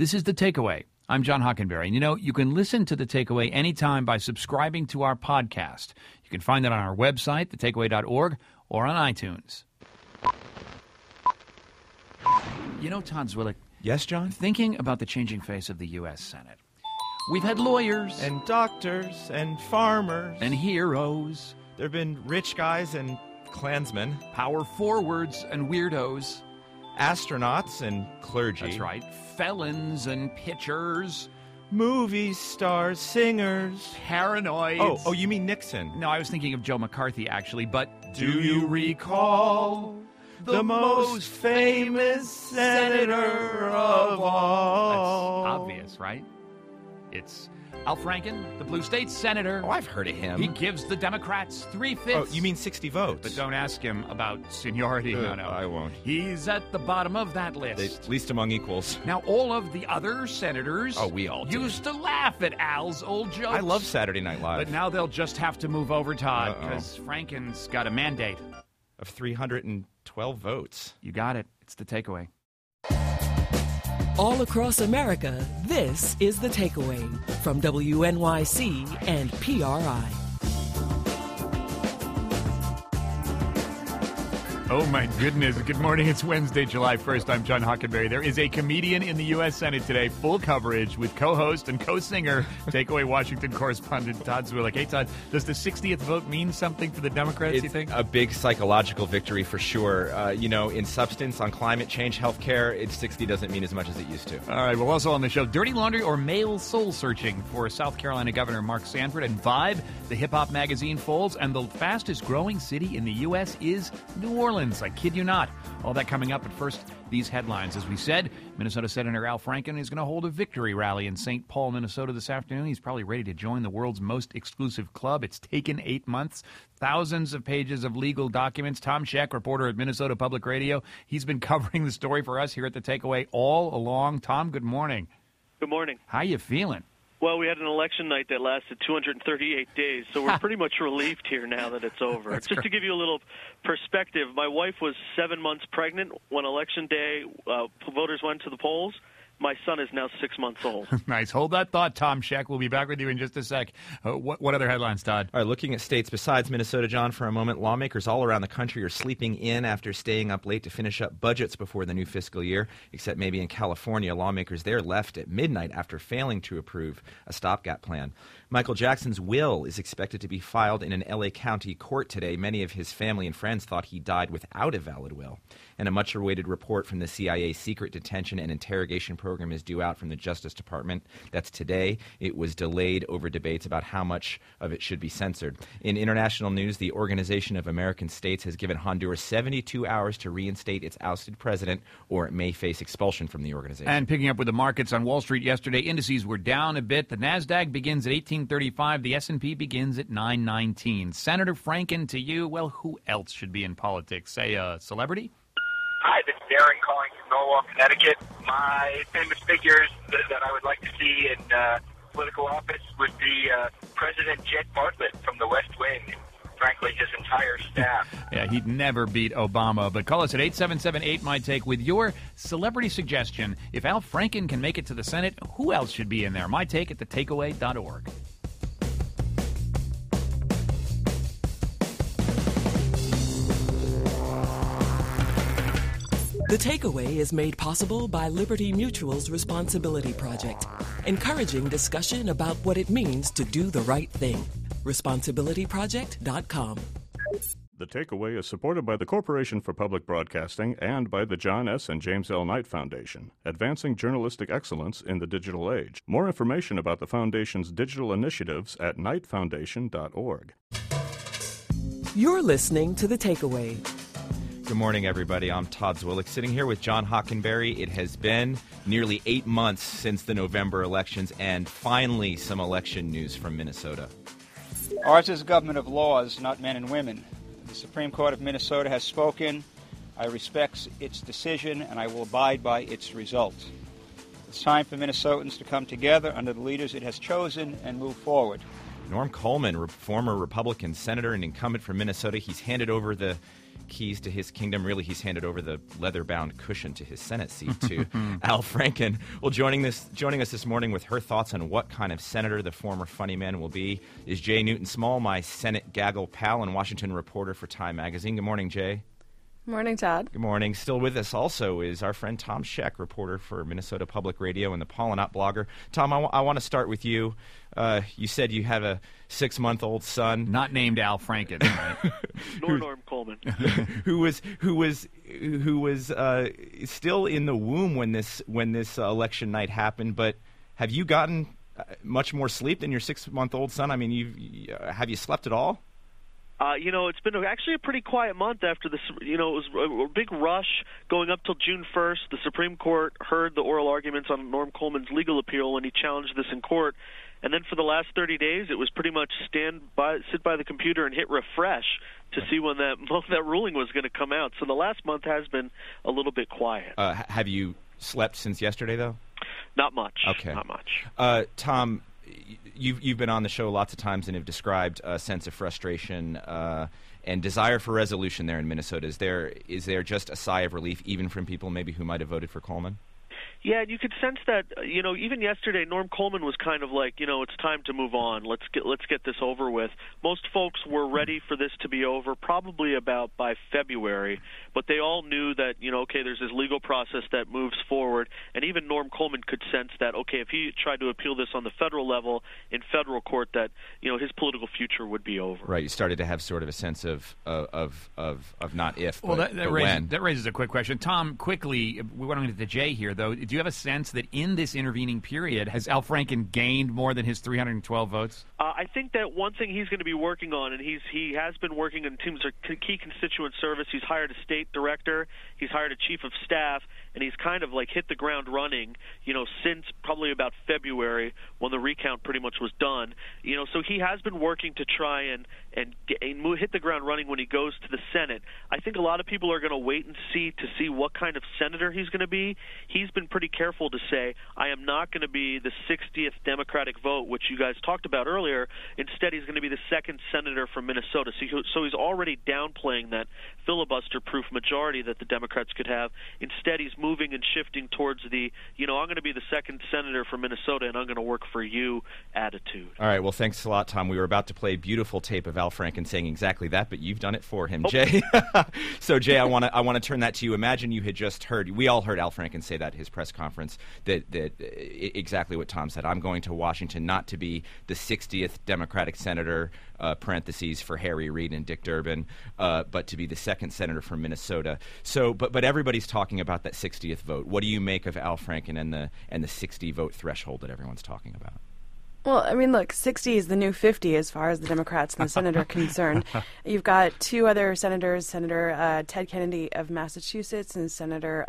This is The Takeaway. I'm John Hockenberry. And you can listen to The Takeaway anytime by subscribing to our podcast. You can find it on our website, thetakeaway.org, or on iTunes. Todd Zwillich. Yes, John? Thinking about the changing face of the U.S. Senate. We've had lawyers. And doctors and farmers. And heroes. There have been rich guys and Klansmen. Power forwards and weirdos. Astronauts and clergy. That's right. Felons and pitchers. Movie stars, singers. Paranoids. Oh, you mean Nixon? No, I was thinking of Joe McCarthy, actually, but do you recall the most famous senator of all? That's obvious, right? It's Al Franken, the Blue State Senator. Oh, I've heard of him. He gives the Democrats 3/5. Oh, you mean 60 votes? But don't ask him about seniority. No. I won't. He's at the bottom of that list. Least among equals. Now, all of the other senators we all used to laugh at Al's old jokes. I love Saturday Night Live. But now they'll just have to move over, Todd, because Franken's got a mandate. Of 312 votes. You got it. It's The Takeaway. All across America, this is The Takeaway from WNYC and PRI. Oh, my goodness. Good morning. It's Wednesday, July 1st. I'm John Hockenberry. There is a comedian in the U.S. Senate today, full coverage with co-host and co-singer, Takeaway Washington correspondent Todd Zwillich. Hey, Todd, does the 60th vote mean something for the Democrats, you think? A big psychological victory for sure. In substance, on climate change, healthcare, 60 doesn't mean as much as it used to. All right. Well, also on the show, dirty laundry or male soul searching for South Carolina Governor Mark Sanford, and Vibe, the hip-hop magazine, folds, and the fastest-growing city in the U.S. is New Orleans. I kid you not. All that coming up. But first, these headlines. As we said, Minnesota Senator Al Franken is going to hold a victory rally in St. Paul, Minnesota this afternoon. He's probably ready to join the world's most exclusive club. It's taken 8 months, thousands of pages of legal documents. Tom Scheck, reporter at Minnesota Public Radio, he's been covering the story for us here at The Takeaway all along. Tom, good morning. Good morning. How you feeling? Well, we had an election night that lasted 238 days, so we're pretty much relieved here now that it's over. Just to give you a little perspective, my wife was 7 months pregnant when Election Day voters went to the polls. My son is now 6 months old. Nice. Hold that thought, Tom Scheck. We'll be back with you in just a sec. What other headlines, Todd? All right, looking at states besides Minnesota, John, for a moment, lawmakers all around the country are sleeping in after staying up late to finish up budgets before the new fiscal year, except maybe in California. Lawmakers there left at midnight after failing to approve a stopgap plan. Michael Jackson's will is expected to be filed in an L.A. County court today. Many of his family and friends thought he died without a valid will. And a much-awaited report from the CIA secret detention and interrogation program is due out from the Justice Department. That's today. It was delayed over debates about how much of it should be censored. In international news, the Organization of American States has given Honduras 72 hours to reinstate its ousted president, or it may face expulsion from the organization. And picking up with the markets on Wall Street yesterday, indices were down a bit. The NASDAQ begins at 1835. The S&P begins at 919. Senator Franken, to you, well, who else should be in politics? Say a celebrity? Hi, this is Darren calling from Norwalk, Connecticut. My famous figures that I would like to see in political office would be President Jed Bartlett from the West Wing. Frankly, his entire staff. Yeah, he'd never beat Obama. But call us at 877-8MY-TAKE with your celebrity suggestion. If Al Franken can make it to the Senate, who else should be in there? My Take at thetakeaway.org. The Takeaway is made possible by Liberty Mutual's Responsibility Project, encouraging discussion about what it means to do the right thing. ResponsibilityProject.com. The Takeaway is supported by the Corporation for Public Broadcasting and by the John S. and James L. Knight Foundation, advancing journalistic excellence in the digital age. More information about the Foundation's digital initiatives at knightfoundation.org. You're listening to The Takeaway. Good morning, everybody. I'm Todd Zwillich, sitting here with John Hockenberry. It has been nearly 8 months since the November elections, and finally some election news from Minnesota. Ours is a government of laws, not men and women. The Supreme Court of Minnesota has spoken. I respect its decision, and I will abide by its results. It's time for Minnesotans to come together under the leaders it has chosen and move forward. Norm Coleman, former Republican senator and incumbent from Minnesota, he's handed over the keys to his kingdom. Really, he's handed over the leather-bound cushion to his Senate seat to Al Franken. Well, joining us this morning with her thoughts on what kind of senator the former funny man will be is Jay Newton-Small, my Senate gaggle pal and Washington reporter for Time Magazine. Good morning, Jay. Morning, Todd. Good morning. Still with us also is our friend Tom Scheck, reporter for Minnesota Public Radio and the Paul and Ott blogger. Tom, I want to start with you. You said you have a 6-month-old son, not named Al Franken, right? Nor Norm Coleman, who was still in the womb when this election night happened. But have you gotten much more sleep than your 6-month-old son? I mean, have you slept at all? It's been actually a pretty quiet month after this. It was a big rush going up till June 1st. The Supreme Court heard the oral arguments on Norm Coleman's legal appeal when he challenged this in court. And then for the last 30 days, it was pretty much sit by the computer and hit refresh to see when that ruling was going to come out. So the last month has been a little bit quiet. Have you slept since yesterday, though? Not much. Okay. Not much. Tom, you've been on the show lots of times and have described a sense of frustration and desire for resolution there in Minnesota. Is there just a sigh of relief even from people maybe who might have voted for Coleman? Yeah, you could sense that. Even yesterday, Norm Coleman was kind of like, it's time to move on. Let's get this over with. Most folks were ready for this to be over, probably about by February. But they all knew that, there's this legal process that moves forward. And even Norm Coleman could sense that, if he tried to appeal this on the federal level in federal court, that his political future would be over. Right. You started to have sort of a sense of not if, well, but when. That raises a quick question, Tom. Quickly, we want to get to Jay here, though. Do you have a sense that in this intervening period, has Al Franken gained more than his 312 votes? I think that one thing he's going to be working on, and he has been working in terms of key constituent service. He's hired a state director, he's hired a chief of staff, and he's kind of like hit the ground running, since probably about February when the recount pretty much was done. So he has been working to try and hit the ground running when he goes to the Senate. I think a lot of people are going to wait and see what kind of senator he's going to be. He's been pretty careful to say, I am not going to be the 60th Democratic vote, which you guys talked about earlier. Instead, he's going to be the second senator from Minnesota. So he's already downplaying that filibuster-proof majority that the Democrats could have. Instead, he's moving and shifting towards the, I'm going to be the second senator from Minnesota and I'm going to work for you attitude. All right. Well, thanks a lot, Tom. We were about to play a beautiful tape of Al Franken saying exactly that, but you've done it for him, Jay. So, Jay, I want to turn that to you. Imagine you had just heard, we all heard Al Franken say that at his press conference, that exactly what Tom said. I'm going to Washington not to be the 60th Democratic senator, parentheses for Harry Reid and Dick Durbin, but to be the second senator from Minnesota. So, but everybody's talking about that 60th vote. What do you make of Al Franken and the 60 vote threshold that everyone's talking about? Well, I mean, look, 60 is the new 50 as far as the Democrats and the Senate are concerned. You've got two other senators, Senator Ted Kennedy of Massachusetts and Senator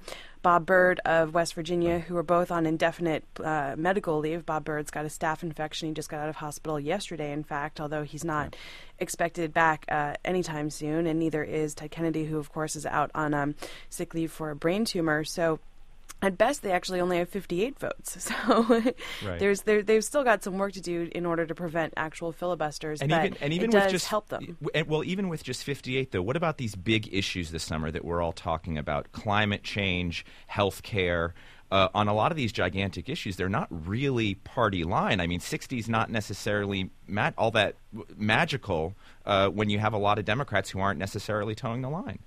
Bob Byrd of West Virginia, who are both on indefinite medical leave. Bob Byrd's got a staph infection. He just got out of hospital yesterday, in fact, although he's not expected back anytime soon, and neither is Ted Kennedy, who, of course, is out on sick leave for a brain tumor. So at best, they actually only have 58 votes. So they've still got some work to do in order to prevent actual filibusters. And even it with does just help them. Well, even with just 58, though, what about these big issues this summer that we're all talking about? Climate change, health care. On a lot of these gigantic issues, they're not really party line. I mean, 60 is not necessarily all that magical when you have a lot of Democrats who aren't necessarily towing the line.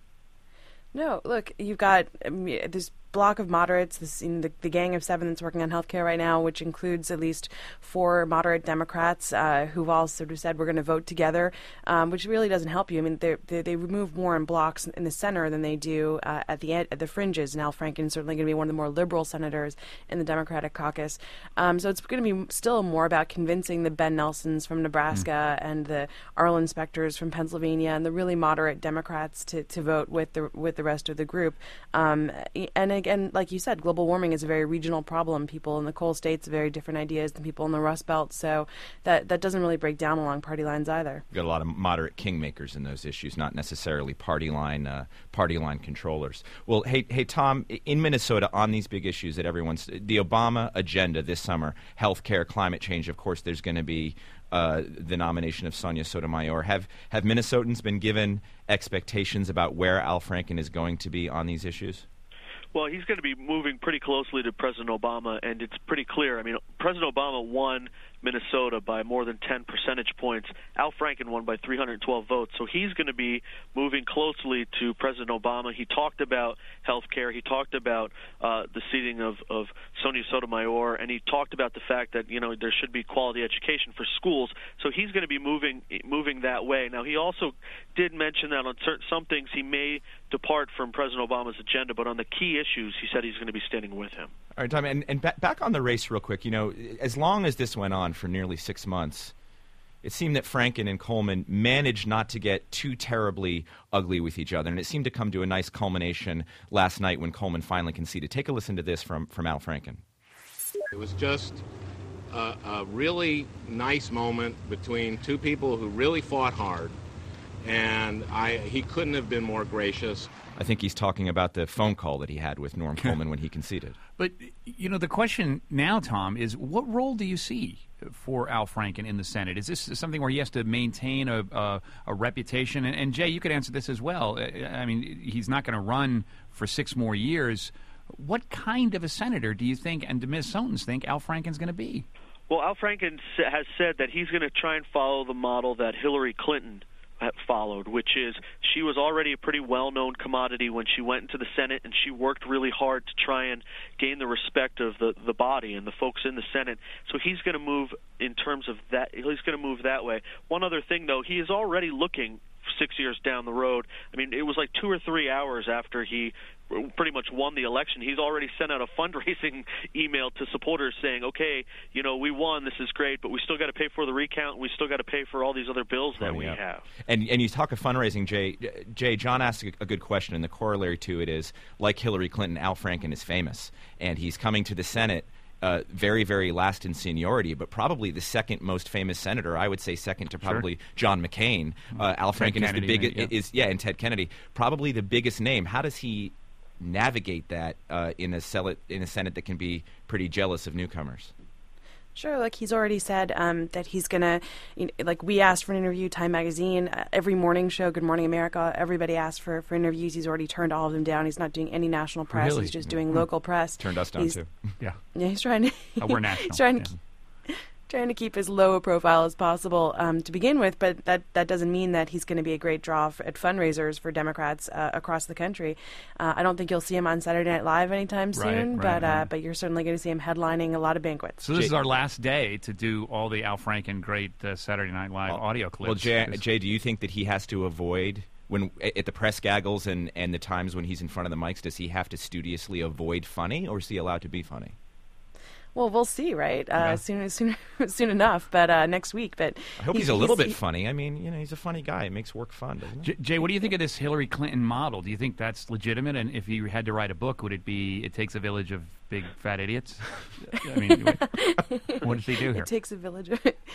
No, look, you've got this block of moderates, the Gang of Seven that's working on healthcare right now, which includes at least 4 moderate Democrats who've all sort of said we're going to vote together, which really doesn't help you. I mean, they remove more in blocks in the center than they do at the fringes, and Al Franken is certainly going to be one of the more liberal senators in the Democratic caucus. So it's going to be still more about convincing the Ben Nelsons from Nebraska and the Arlen Specters from Pennsylvania and the really moderate Democrats to vote with the rest of the group. And again, like you said, global warming is a very regional problem. People in the coal states have very different ideas than people in the Rust Belt, so that doesn't really break down along party lines either. You've got a lot of moderate kingmakers in those issues, not necessarily party line controllers. Well, hey, Tom, in Minnesota, on these big issues that the Obama agenda this summer, health care, climate change, of course, there's going to be the nomination of Sonia Sotomayor. Have Minnesotans been given expectations about where Al Franken is going to be on these issues? Well, he's going to be moving pretty closely to President Obama, and it's pretty clear. I mean, President Obama won Minnesota by more than 10 percentage points. Al Franken won by 312 votes. So he's going to be moving closely to President Obama. He talked about health care. He talked about the seating of Sonia Sotomayor, and he talked about the fact that, there should be quality education for schools. So he's going to be moving that way. Now, he also did mention that on some things he may depart from President Obama's agenda, but on the key issues, he said he's going to be standing with him. All right, Tom, and back on the race real quick, as long as this went on for nearly 6 months, it seemed that Franken and Coleman managed not to get too terribly ugly with each other, and it seemed to come to a nice culmination last night when Coleman finally conceded. Take a listen to this from Al Franken. It was just a really nice moment between two people who really fought hard, and he couldn't have been more gracious. I think he's talking about the phone call that he had with Norm Coleman when he conceded. But, the question now, Tom, is what role do you see for Al Franken in the Senate? Is this something where he has to maintain a reputation? And, Jay, you could answer this as well. I mean, he's not going to run for 6 more years. What kind of a senator do you think, and do Minnesotans think, Al Franken's going to be? Well, Al Franken has said that he's going to try and follow the model that Hillary Clinton followed, which is she was already a pretty well-known commodity when she went into the Senate, and she worked really hard to try and gain the respect of the body and the folks in the Senate. So he's going to move in terms of that. He's going to move that way. One other thing, though, he is already looking 6 years down the road. I mean, it was like 2 or 3 hours after he pretty much won the election. He's already sent out a fundraising email to supporters saying, okay, we won, this is great, but we still got to pay for the recount, we still got to pay for all these other bills that we have. And you talk of fundraising, Jay, John asked a good question, and the corollary to it is, like Hillary Clinton, Al Franken is famous, and he's coming to the Senate very, very last in seniority, but probably the second most famous senator. I would say second to probably John McCain. Al Franken is the biggest, and Ted Kennedy, probably the biggest name. How does he navigate that in a Senate that can be pretty jealous of newcomers? Sure, like he's already said that he's going to, like we asked for an interview, Time Magazine, every morning show, Good Morning America, everybody asked for interviews. He's already turned all of them down. He's not doing any national press. Really? He's just doing local press. Turned us down, too. Yeah, he's trying to... we're national. He's trying to keep as low a profile as possible to begin with, but that doesn't mean that he's going to be a great draw at fundraisers for Democrats across the country. I don't think you'll see him on Saturday Night Live anytime soon, but you're certainly going to see him headlining a lot of banquets. So this is our last day to do all the Al Franken great Saturday Night Live audio clips. Well, Jay, do you think that he has to avoid, when at the press gaggles and the times when he's in front of the mics, does he have to studiously avoid funny, or is he allowed to be funny? Well, we'll see, right? Soon enough, but next week. But I hope he's a little bit funny. I mean, he's a funny guy. It makes work fun, doesn't it? Jay, what do you think of this Hillary Clinton model? Do you think that's legitimate? And if you had to write a book, would it be "It Takes a Village of Big Fat Idiots"? I mean, what does he do here? It takes a village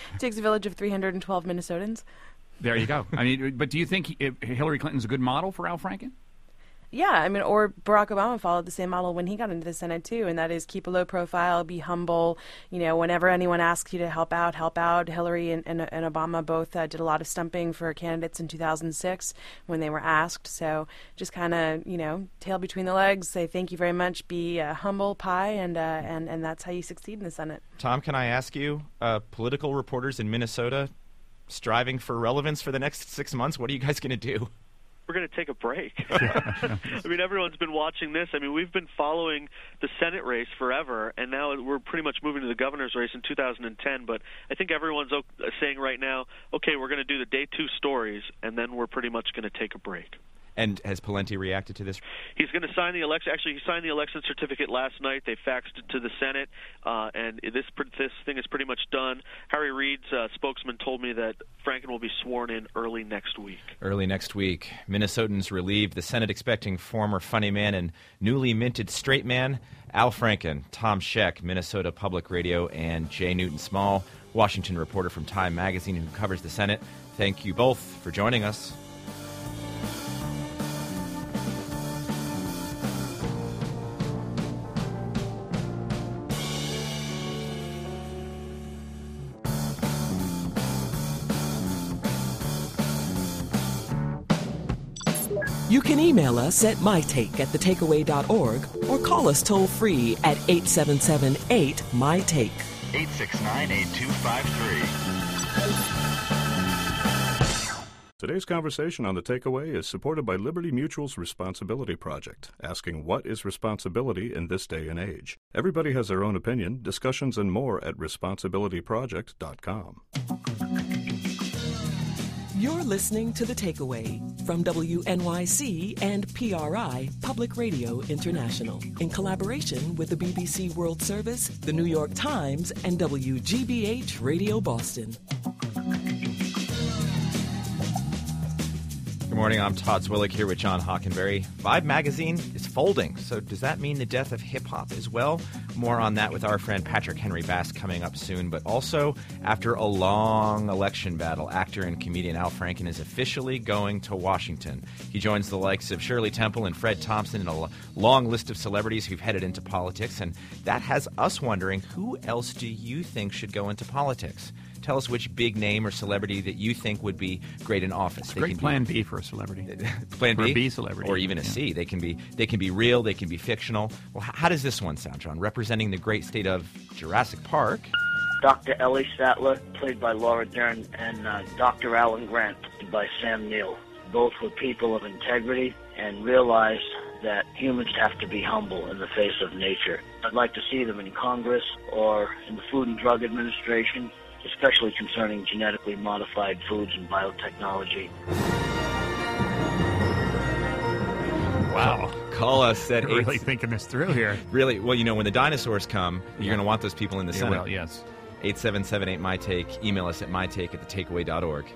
of 312 Minnesotans. There you go. I mean, but do you think Hillary Clinton's a good model for Al Franken? Yeah, I mean, or Barack Obama followed the same model when he got into the Senate, too, and that is keep a low profile, be humble. Whenever anyone asks you to help out. Hillary and Obama both did a lot of stumping for candidates in 2006 when they were asked. So just kind of, tail between the legs, say thank you very much, be humble pie, and that's how you succeed in the Senate. Tom, can I ask you, political reporters in Minnesota striving for relevance for the next 6 months, what are you guys going to do? We're going to take a break. I mean, everyone's been watching this. I mean, we've been following the Senate race forever, and now we're pretty much moving to the governor's race in 2010. But I think everyone's saying right now, okay, we're going to do the day 2 stories, and then we're pretty much going to take a break. And has Pawlenty reacted to this? He's going to sign the election. Actually, he signed the election certificate last night. They faxed it to the Senate, and this thing is pretty much done. Harry Reid's spokesman told me that Franken will be sworn in early next week. Early next week. Minnesotans relieved. The Senate expecting former funny man and newly minted straight man Al Franken. Tom Scheck, Minnesota Public Radio, and Jay Newton Small, Washington reporter from Time Magazine who covers the Senate. Thank you both for joining us. You can email us at mytake@thetakeaway.org or call us toll-free at 877-8-MY-TAKE. 869-8253. Today's conversation on The Takeaway is supported by Liberty Mutual's Responsibility Project, asking what is responsibility in this day and age. Everybody has their own opinion. Discussions and more at responsibilityproject.com. You're listening to The Takeaway from WNYC and PRI Public Radio International in collaboration with the BBC World Service, the New York Times, and WGBH Radio Boston. Good morning, I'm Todd Zwillick here with John Hockenberry. Vibe magazine is folding, so does that mean the death of hip-hop as well? More on that with our friend Patrick Henry Bass coming up soon. But also, after a long election battle, actor and comedian Al Franken is officially going to Washington. He joins the likes of Shirley Temple and Fred Thompson in a long list of celebrities who've headed into politics, and that has us wondering, who else do you think should go into politics? Tell us which big name or celebrity that you think would be great in office. It's great plan B for a celebrity. Plan B? For a B celebrity. Or even a C. They can be real, they can be fictional. Well, how does this one sound, John? Representing the great state of Jurassic Park. Dr. Ellie Sattler, played by Laura Dern, and Dr. Alan Grant, played by Sam Neill. Both were people of integrity and realized that humans have to be humble in the face of nature. I'd like to see them in Congress or in the Food and Drug Administration, especially concerning genetically modified foods and biotechnology. Wow. Call us at You're really thinking this through here. Really? Well, when the dinosaurs come, you're going to want those people in the Senate. Well, yes. 877-8-MY-TAKE. Email us at mytake@thetakeaway.org.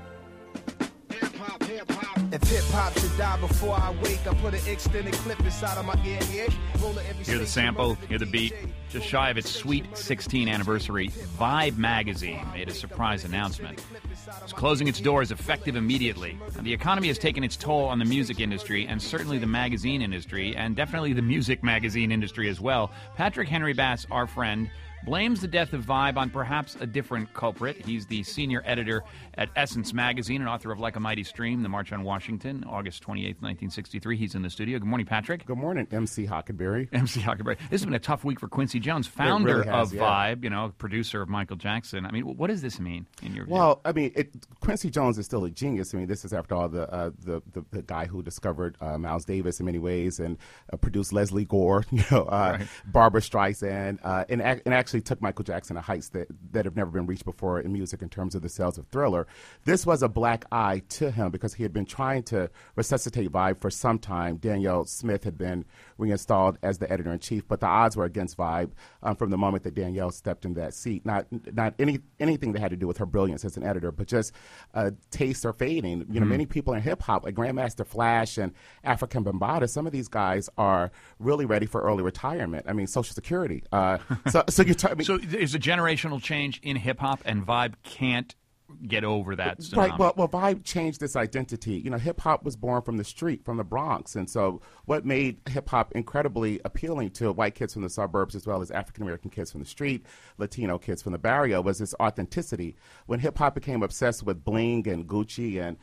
If hip-hop should die before I wake, I put an extended clip inside of my ear. Hear the sample, hear the beat. Just shy of its sweet 16th anniversary, Vibe magazine made a surprise announcement. It's closing its doors effective immediately. Now, the economy has taken its toll on the music industry, and certainly the magazine industry, and definitely the music magazine industry as well. Patrick Henry Bass, our friend, blames the death of Vibe on perhaps a different culprit. He's the senior editor at Essence Magazine and author of Like a Mighty Stream, The March on Washington, August 28th, 1963. He's in the studio. Good morning, Patrick. Good morning, MC Hockenberry. MC Hockenberry. This has been a tough week for Quincy Jones, founder of Vibe, producer of Michael Jackson. I mean, what does this mean in your view? Well, I mean, Quincy Jones is still a genius. I mean, this is after all the guy who discovered Miles Davis in many ways and produced Leslie Gore, right. Barbra Streisand, and actually took Michael Jackson to heights that have never been reached before in music in terms of the sales of Thriller. This was a black eye to him because he had been trying to resuscitate Vibe for some time. Danielle Smith had been reinstalled as the editor-in-chief, but the odds were against Vibe from the moment that Danielle stepped in that seat. Not anything that had to do with her brilliance as an editor, but just tastes are fading. Many people in hip-hop, like Grandmaster Flash and African Bambaataa, some of these guys are really ready for early retirement. I mean, Social Security. So there's a generational change in hip-hop, and Vibe can't get over that tsunami. Right. Well, Vibe changed its identity. Hip-hop was born from the street, from the Bronx. And so what made hip-hop incredibly appealing to white kids from the suburbs as well as African-American kids from the street, Latino kids from the barrio, was its authenticity. When hip-hop became obsessed with bling and Gucci and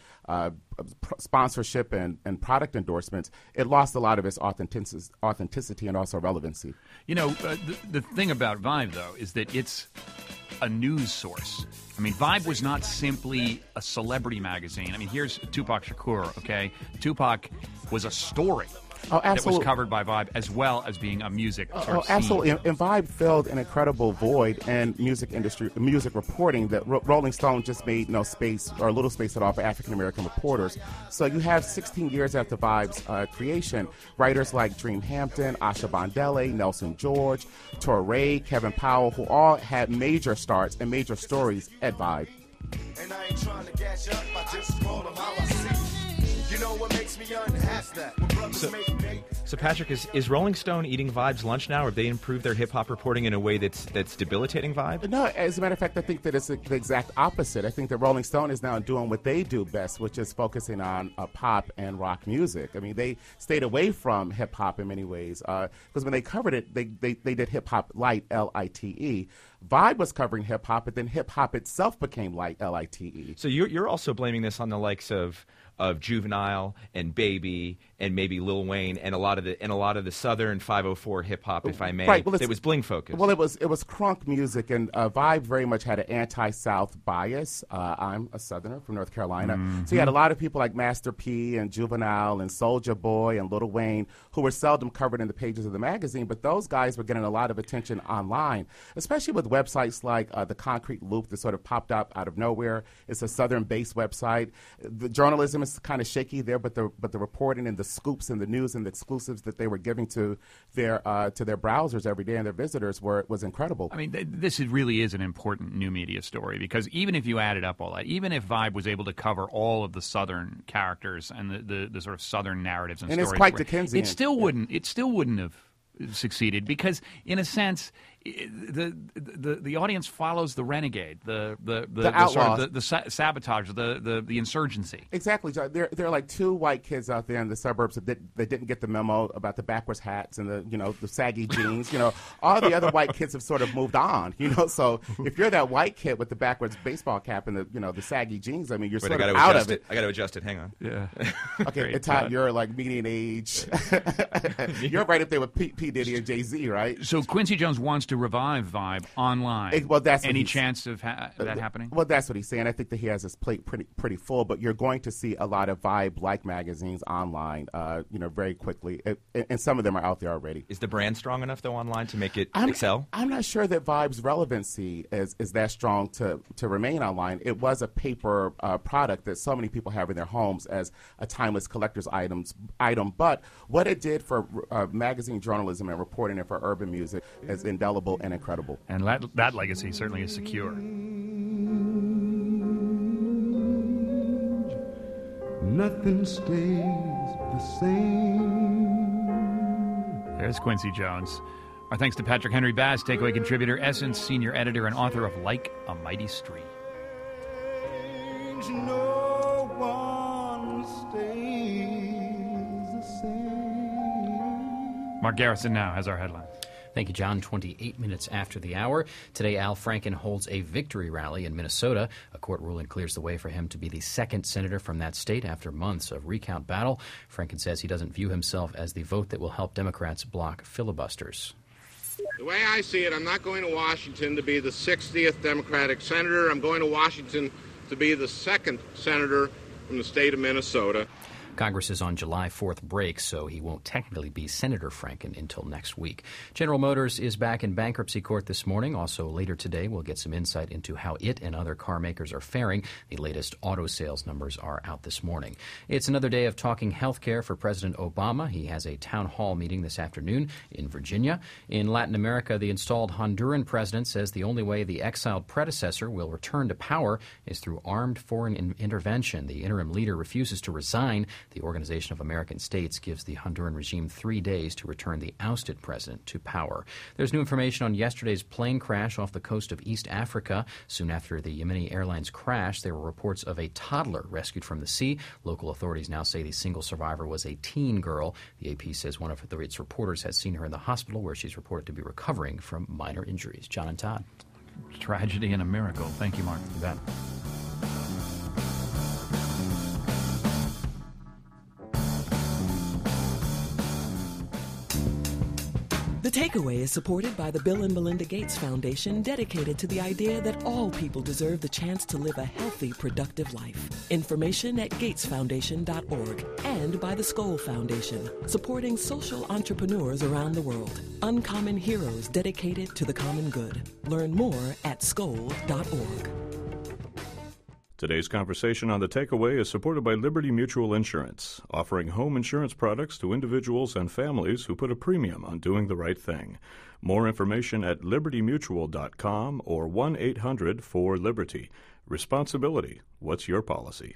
sponsorship and product endorsements, it lost a lot of its authenticity and also relevancy. The thing about Vibe, though, is that it's a news source. I mean, Vibe was not simply a celebrity magazine. I mean, here's Tupac Shakur, okay? Tupac was a story. that was covered by Vibe, as well as being a music sort of scene. Absolutely. And Vibe filled an incredible void in music industry, music reporting that Rolling Stone just made no space or little space at all for African-American reporters. So you have 16 years after Vibe's creation, writers like Dream Hampton, Asha Bondele, Nelson George, Torre, Kevin Powell, who all had major starts and major stories at Vibe. And I ain't trying to gas up, I just roll them how I see. You know what makes me unhappy? So Patrick, is Rolling Stone eating Vibe's lunch now, or have they improved their hip-hop reporting in a way that's debilitating Vibe? No, as a matter of fact, I think that it's the exact opposite. I think that Rolling Stone is now doing what they do best, which is focusing on pop and rock music. I mean, they stayed away from hip-hop in many ways, because when they covered it, they did hip-hop light, L-I-T-E. Vibe was covering hip-hop, but then hip-hop itself became light, L-I-T-E. So you're also blaming this on the likes of Juvenile and Baby and maybe Lil Wayne and a lot of the Southern 504 hip hop, if I may. Right. Well, it was bling focused. Well, it was crunk music, and Vibe very much had an anti-South bias. I'm a Southerner from North Carolina, so you had a lot of people like Master P and Juvenile and Soulja Boy and Lil Wayne who were seldom covered in the pages of the magazine, but those guys were getting a lot of attention online, especially with websites like the Concrete Loop that sort of popped up out of nowhere. It's a Southern-based website. The journalism is kind of shaky there, but the reporting and the scoops and the news and the exclusives that they were giving to their browsers every day and their visitors was incredible. I mean, this really is an important new media story, because even if you added up all that, even if Vibe was able to cover all of the Southern characters and the sort of Southern narratives and stories, it's quite Dickensian. It still wouldn't have succeeded, because in a sense the audience follows the renegade, the outlaws, sort of the sabotage, the insurgency. Exactly. There are like two white kids out there in the suburbs that didn't get the memo about the backwards hats and the saggy jeans. All the other white kids have sort of moved on. So if you're that white kid with the backwards baseball cap and the saggy jeans, I mean, you're sort of out of it. I got to adjust it. Hang on. Yeah. Okay, Todd, you're like median age. You're right up there with P. Diddy and Jay-Z, right? So Quincy Jones wants to revive Vibe online. That's any chance of that happening? Well, that's what he's saying. I think that he has his plate pretty full, but you're going to see a lot of Vibe-like magazines online, very quickly, and some of them are out there already. Is the brand strong enough though online to make it excel? I'm not sure that Vibe's relevancy is that strong to remain online. It was a paper product that so many people have in their homes as a timeless collector's item. But what it did for magazine journalism and reporting, and for urban music is indelible and incredible. And that legacy certainly is secure. Nothing stays the same. There's Quincy Jones. Our thanks to Patrick Henry Bass, Takeaway contributor, Essence senior editor, and author of Like a Mighty Street. No one stays the same. Mark Garrison now has our headline. Thank you, John. 28 minutes after the hour. Today, Al Franken holds a victory rally in Minnesota. A court ruling clears the way for him to be the second senator from that state after months of recount battle. Franken says he doesn't view himself as the vote that will help Democrats block filibusters. The way I see it, I'm not going to Washington to be the 60th Democratic senator. I'm going to Washington to be the second senator from the state of Minnesota. Congress is on July 4th break, so he won't technically be Senator Franken until next week. General Motors is back in bankruptcy court this morning. Also, later today, we'll get some insight into how it and other car makers are faring. The latest auto sales numbers are out this morning. It's another day of talking health care for President Obama. He has a town hall meeting this afternoon in Virginia. In Latin America, the installed Honduran president says the only way the exiled predecessor will return to power is through armed foreign intervention. The interim leader refuses to resign. The Organization of American States gives the Honduran regime 3 days to return the ousted president to power. There's new information on yesterday's plane crash off the coast of East Africa. Soon after the Yemeni Airlines crash, there were reports of a toddler rescued from the sea. Local authorities now say the single survivor was a teen girl. The AP says one of its reporters has seen her in the hospital, where she's reported to be recovering from minor injuries. John and Todd. Tragedy and a miracle. Thank you, Mark. You bet. The Takeaway is supported by the Bill and Melinda Gates Foundation, dedicated to the idea that all people deserve the chance to live a healthy, productive life. Information at gatesfoundation.org, and by the Skoll Foundation, supporting social entrepreneurs around the world. Uncommon heroes dedicated to the common good. Learn more at skoll.org. Today's conversation on The Takeaway is supported by Liberty Mutual Insurance, offering home insurance products to individuals and families who put a premium on doing the right thing. More information at libertymutual.com or 1-800-4LIBERTY. Responsibility. What's your policy?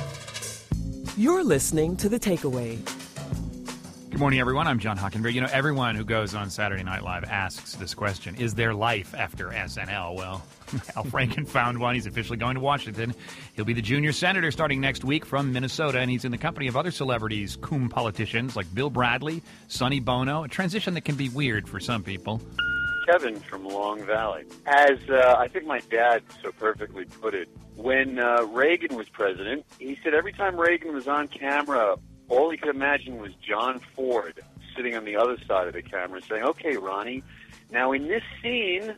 You're listening to The Takeaway. Good morning, everyone. I'm John Hockenberry. You know, everyone who goes on Saturday Night Live asks this question: is there life after SNL? Well, Al Franken found one. He's officially going to Washington. He'll be the junior senator starting next week from Minnesota, and he's in the company of other celebrities, cum politicians like Bill Bradley, Sonny Bono, a transition that can be weird for some people. Kevin from Long Valley. As I think my dad so perfectly put it, when Reagan was president, he said every time Reagan was on camera, all he could imagine was John Ford sitting on the other side of the camera saying, "Okay, Ronnie, now in this scene..."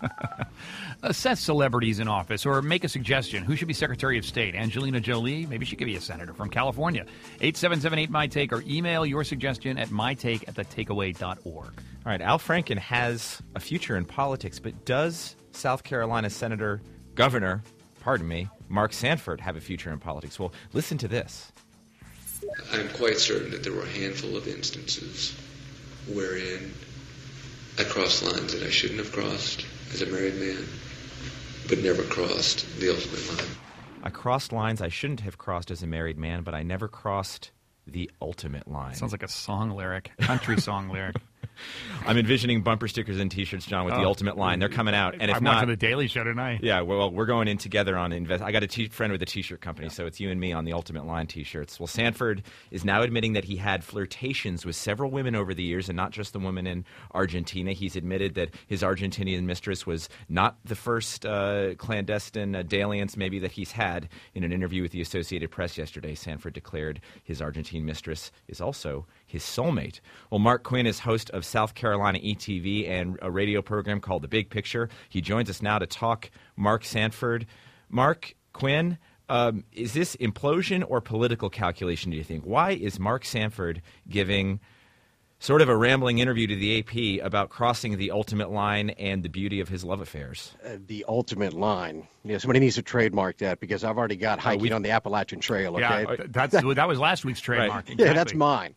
Assess celebrities in office or make a suggestion. Who should be Secretary of State? Angelina Jolie? Maybe she could be a senator from California. 877-8MyTake, or email your suggestion at mytake@thetakeaway.org. All right, Al Franken has a future in politics, but does South Carolina Governor Mark Sanford have a future in politics? Well, listen to this. I'm quite certain that there were a handful of instances wherein I crossed lines that I shouldn't have crossed as a married man, but never crossed the ultimate line. I crossed lines I shouldn't have crossed as a married man, but I never crossed the ultimate line. Sounds like a song lyric, country song lyric. I'm envisioning bumper stickers and T-shirts, John, with the ultimate line. They're coming out. And if I'm not, watching The Daily Show tonight. Yeah, well, we're going in together on invest. I got a friend with a T-shirt company, so it's you and me on the ultimate line T-shirts. Well, Sanford is now admitting that he had flirtations with several women over the years, and not just the woman in Argentina. He's admitted that his Argentinian mistress was not the first clandestine dalliance maybe that he's had. In an interview with the Associated Press yesterday, Sanford declared his Argentine mistress is also his soulmate. Well, Mark Quinn is host of South Carolina ETV and a radio program called The Big Picture. He joins us now to talk Mark Sanford. Mark Quinn, is this implosion or political calculation, do you think? Why is Mark Sanford giving sort of a rambling interview to the AP about crossing the ultimate line and the beauty of his love affairs? The ultimate line. Yeah, somebody needs to trademark that because I've already got hiking on the Appalachian Trail. Okay? Yeah, that was last week's trademark. Right. Exactly. Yeah, that's mine.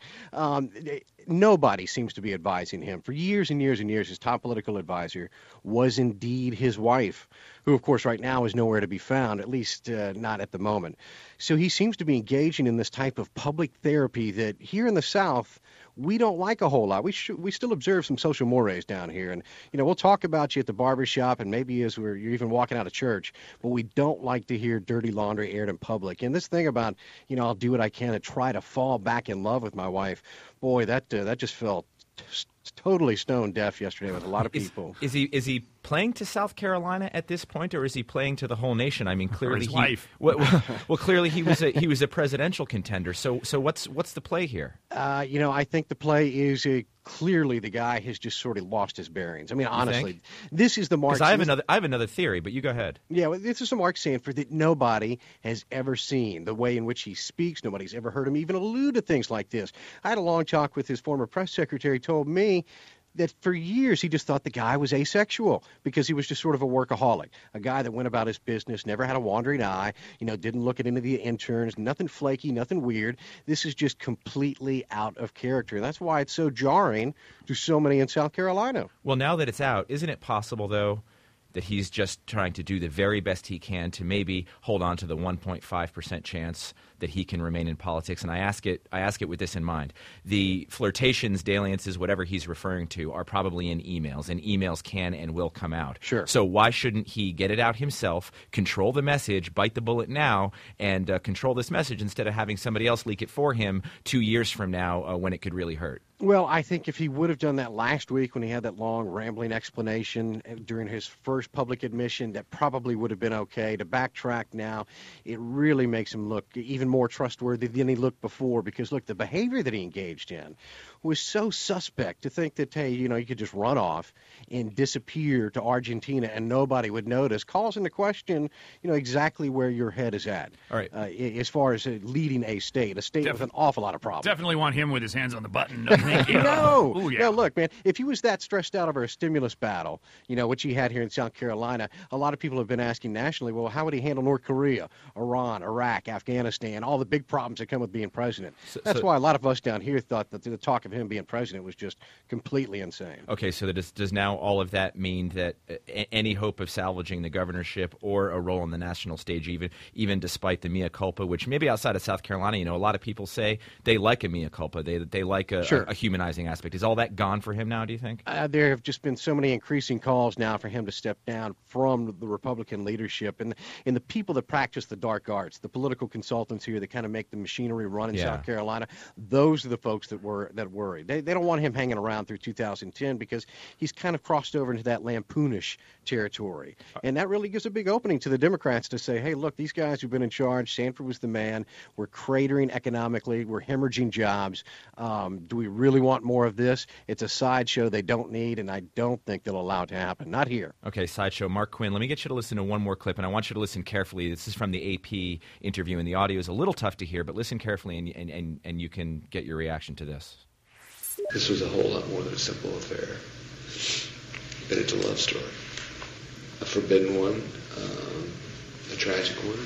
Nobody seems to be advising him. For years and years and years, his top political advisor was indeed his wife, who, of course, right now is nowhere to be found, at least not at the moment. So he seems to be engaging in this type of public therapy that here in the South, we don't like a whole lot. We still observe some social mores down here. And, you know, we'll talk about you at the barbershop and maybe as you're even walking out of church, but we don't like to hear dirty laundry aired in public. And this thing about, you know, I'll do what I can to try to fall back in love with my wife, boy, that just felt totally stone deaf yesterday with a lot of people. Is he playing to South Carolina at this point, or is he playing to the whole nation? I mean, clearly clearly he was a presidential contender. So what's the play here? I think the play is clearly the guy has just sort of lost his bearings. I mean, honestly, this is the Mark. Because I have another theory, but you go ahead. Yeah, well, this is the Mark Sanford that nobody has ever seen. The way in which he speaks, nobody's ever heard him even allude to things like this. I had a long talk with his former press secretary. Told me that for years he just thought the guy was asexual because he was just sort of a workaholic, a guy that went about his business, never had a wandering eye, didn't look at any of the interns, nothing flaky, nothing weird. This is just completely out of character. And that's why it's so jarring to so many in South Carolina. Well, now that it's out, isn't it possible, though, that he's just trying to do the very best he can to maybe hold on to the 1.5% chance that he can remain in politics? And I ask it with this in mind. The flirtations, dalliances, whatever he's referring to are probably in emails, and emails can and will come out. Sure. So why shouldn't he get it out himself, control the message, bite the bullet now, and control this message instead of having somebody else leak it for him 2 years from now when it could really hurt? Well, I think if he would have done that last week when he had that long, rambling explanation during his first public admission, that probably would have been okay. To backtrack now, it really makes him look even more trustworthy than he looked before because, look, the behavior that he engaged in was so suspect. To think that, hey, you could just run off and disappear to Argentina and nobody would notice calls into question, exactly where your head is at. All right. As far as leading a state with an awful lot of problems. Definitely want him with his hands on the button. No. Ooh, yeah. No, look, man, if he was that stressed out over a stimulus battle, which he had here in South Carolina, a lot of people have been asking nationally, well, how would he handle North Korea, Iran, Iraq, Afghanistan, all the big problems that come with being president? That's why a lot of us down here thought that the talk of him being president was just completely insane. Okay, so does now all of that mean that any hope of salvaging the governorship or a role on the national stage, even despite the mea culpa, which maybe outside of South Carolina, a lot of people say they like a mea culpa, they like a humanizing aspect. Is all that gone for him now, do you think? There have just been so many increasing calls now for him to step down from the Republican leadership. And the people that practice the dark arts, the political consultants here that kind of make the machinery run in South Carolina, those are the folks that worry. They don't want him hanging around through 2010 because he's kind of crossed over into that lampoonish territory. And that really gives a big opening to the Democrats to say, hey, look, these guys who've been in charge, Sanford was the man, we're cratering economically, we're hemorrhaging jobs. Do we really want more of this? It's a sideshow they don't need, and I don't think they'll allow it to happen. Not here. Okay, sideshow. Mark Quinn, let me get you to listen to one more clip, and I want you to listen carefully. This is from the AP interview, and the audio is a little tough to hear, but listen carefully, and you can get your reaction to this. This was a whole lot more than a simple affair, but it's a love story. A forbidden one, a tragic one,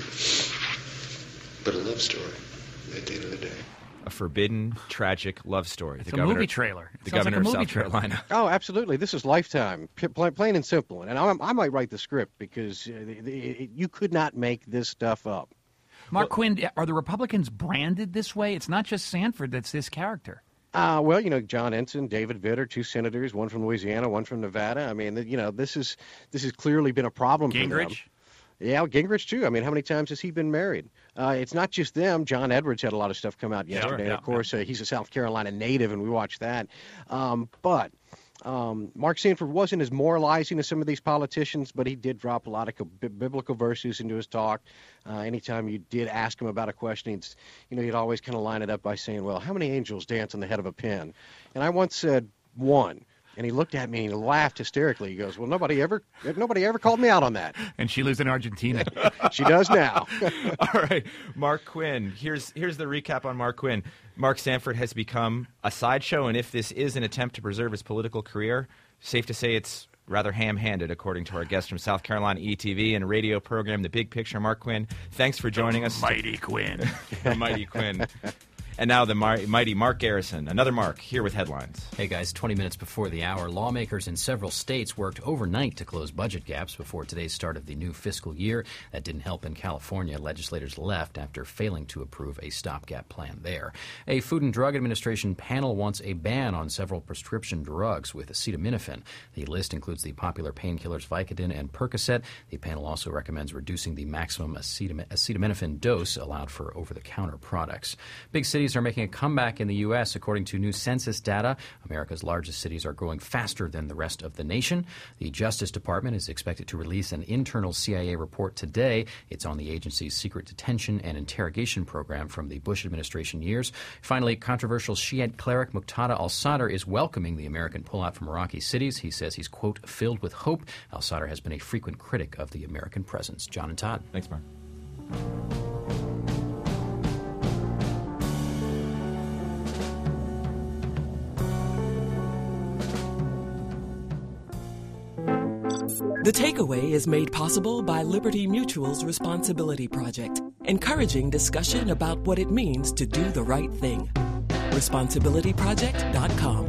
but a love story at the end of the day. A forbidden, tragic love story. It's a movie trailer. The governor of South Carolina. Oh, absolutely. This is Lifetime, plain and simple. And I might write the script because you could not make this stuff up. Mark Quinn, are the Republicans branded this way? It's not just Sanford that's this character. Well, John Ensign, David Vitter, two senators, one from Louisiana, one from Nevada. I mean, this has clearly been a problem for them. Gingrich? Yeah, Gingrich, too. I mean, how many times has he been married? It's not just them. John Edwards had a lot of stuff come out yesterday. Of course, he's a South Carolina native, and we watched that. But Mark Sanford wasn't as moralizing as some of these politicians, but he did drop a lot of biblical verses into his talk. Anytime you did ask him about a question, he'd always kind of line it up by saying, well, how many angels dance on the head of a pin? And I once said, one. And he looked at me and he laughed hysterically. He goes, well, nobody ever called me out on that. And she lives in Argentina. She does now. All right, Mark Quinn. Here's the recap on Mark Quinn. Mark Sanford has become a sideshow, and if this is an attempt to preserve his political career, safe to say it's rather ham-handed, according to our guest from South Carolina ETV and radio program, The Big Picture. Mark Quinn, thanks for joining us. Mighty Quinn. Mighty Quinn. And now the mighty Mark Garrison. Another Mark, here with headlines. Hey guys, 20 minutes before the hour, lawmakers in several states worked overnight to close budget gaps before today's start of the new fiscal year. That didn't help in California. Legislators left after failing to approve a stopgap plan there. A Food and Drug Administration panel wants a ban on several prescription drugs with acetaminophen. The list includes the popular painkillers Vicodin and Percocet. The panel also recommends reducing the maximum acetaminophen dose allowed for over-the-counter products. Big cities are making a comeback in the U.S. According to new census data, America's largest cities are growing faster than the rest of the nation. The Justice Department is expected to release an internal CIA report today. It's on the agency's secret detention and interrogation program from the Bush administration years. Finally, controversial Shiite cleric Muqtada al-Sadr is welcoming the American pullout from Iraqi cities. He says he's, quote, filled with hope. Al-Sadr has been a frequent critic of the American presence. John and Todd. Thanks, Mark. The Takeaway is made possible by Liberty Mutual's Responsibility Project, encouraging discussion about what it means to do the right thing. ResponsibilityProject.com.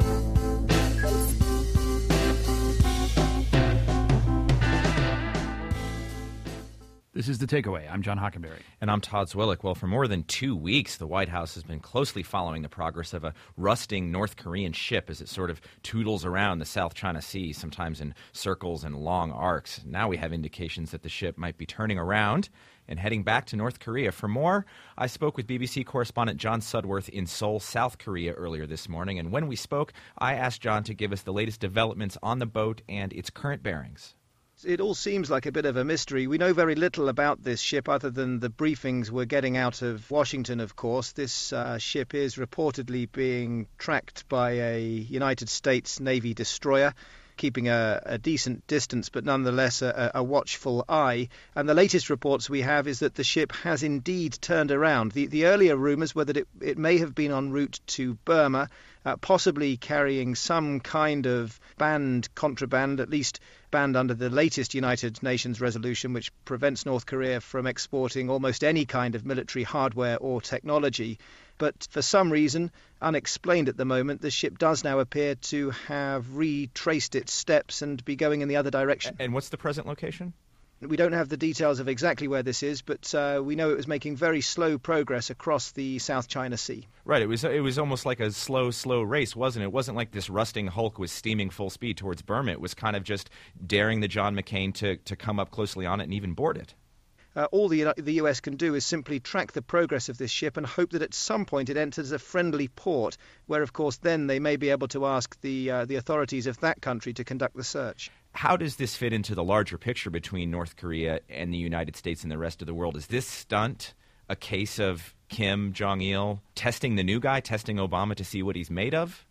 This is The Takeaway. I'm John Hockenberry. And I'm Todd Zwillich. Well, for more than 2 weeks, the White House has been closely following the progress of a rusting North Korean ship as it sort of toodles around the South China Sea, sometimes in circles and long arcs. Now we have indications that the ship might be turning around and heading back to North Korea. For more, I spoke with BBC correspondent John Sudworth in Seoul, South Korea earlier this morning. And when we spoke, I asked John to give us the latest developments on the boat and its current bearings. It all seems like a bit of a mystery. We know very little about this ship other than the briefings we're getting out of Washington, of course. This ship is reportedly being tracked by a United States Navy destroyer, keeping a decent distance, but nonetheless a watchful eye. And the latest reports we have is that the ship has indeed turned around. The earlier rumours were that it may have been en route to Burma, possibly carrying some kind of banned contraband, at least banned under the latest United Nations resolution, which prevents North Korea from exporting almost any kind of military hardware or technology. But for some reason, unexplained at the moment, the ship does now appear to have retraced its steps and be going in the other direction. And what's the present location? We don't have the details of exactly where this is, but we know it was making very slow progress across the South China Sea. Right, it was almost like a slow race, wasn't it? It wasn't like this rusting hulk was steaming full speed towards Burma. It was kind of just daring the John McCain to come up closely on it and even board it. All the US can do is simply track the progress of this ship and hope that at some point it enters a friendly port, where, of course, then they may be able to ask the authorities of that country to conduct the search. How does this fit into the larger picture between North Korea and the United States and the rest of the world? Is this stunt a case of Kim Jong-il testing the new guy, testing Obama to see what he's made of?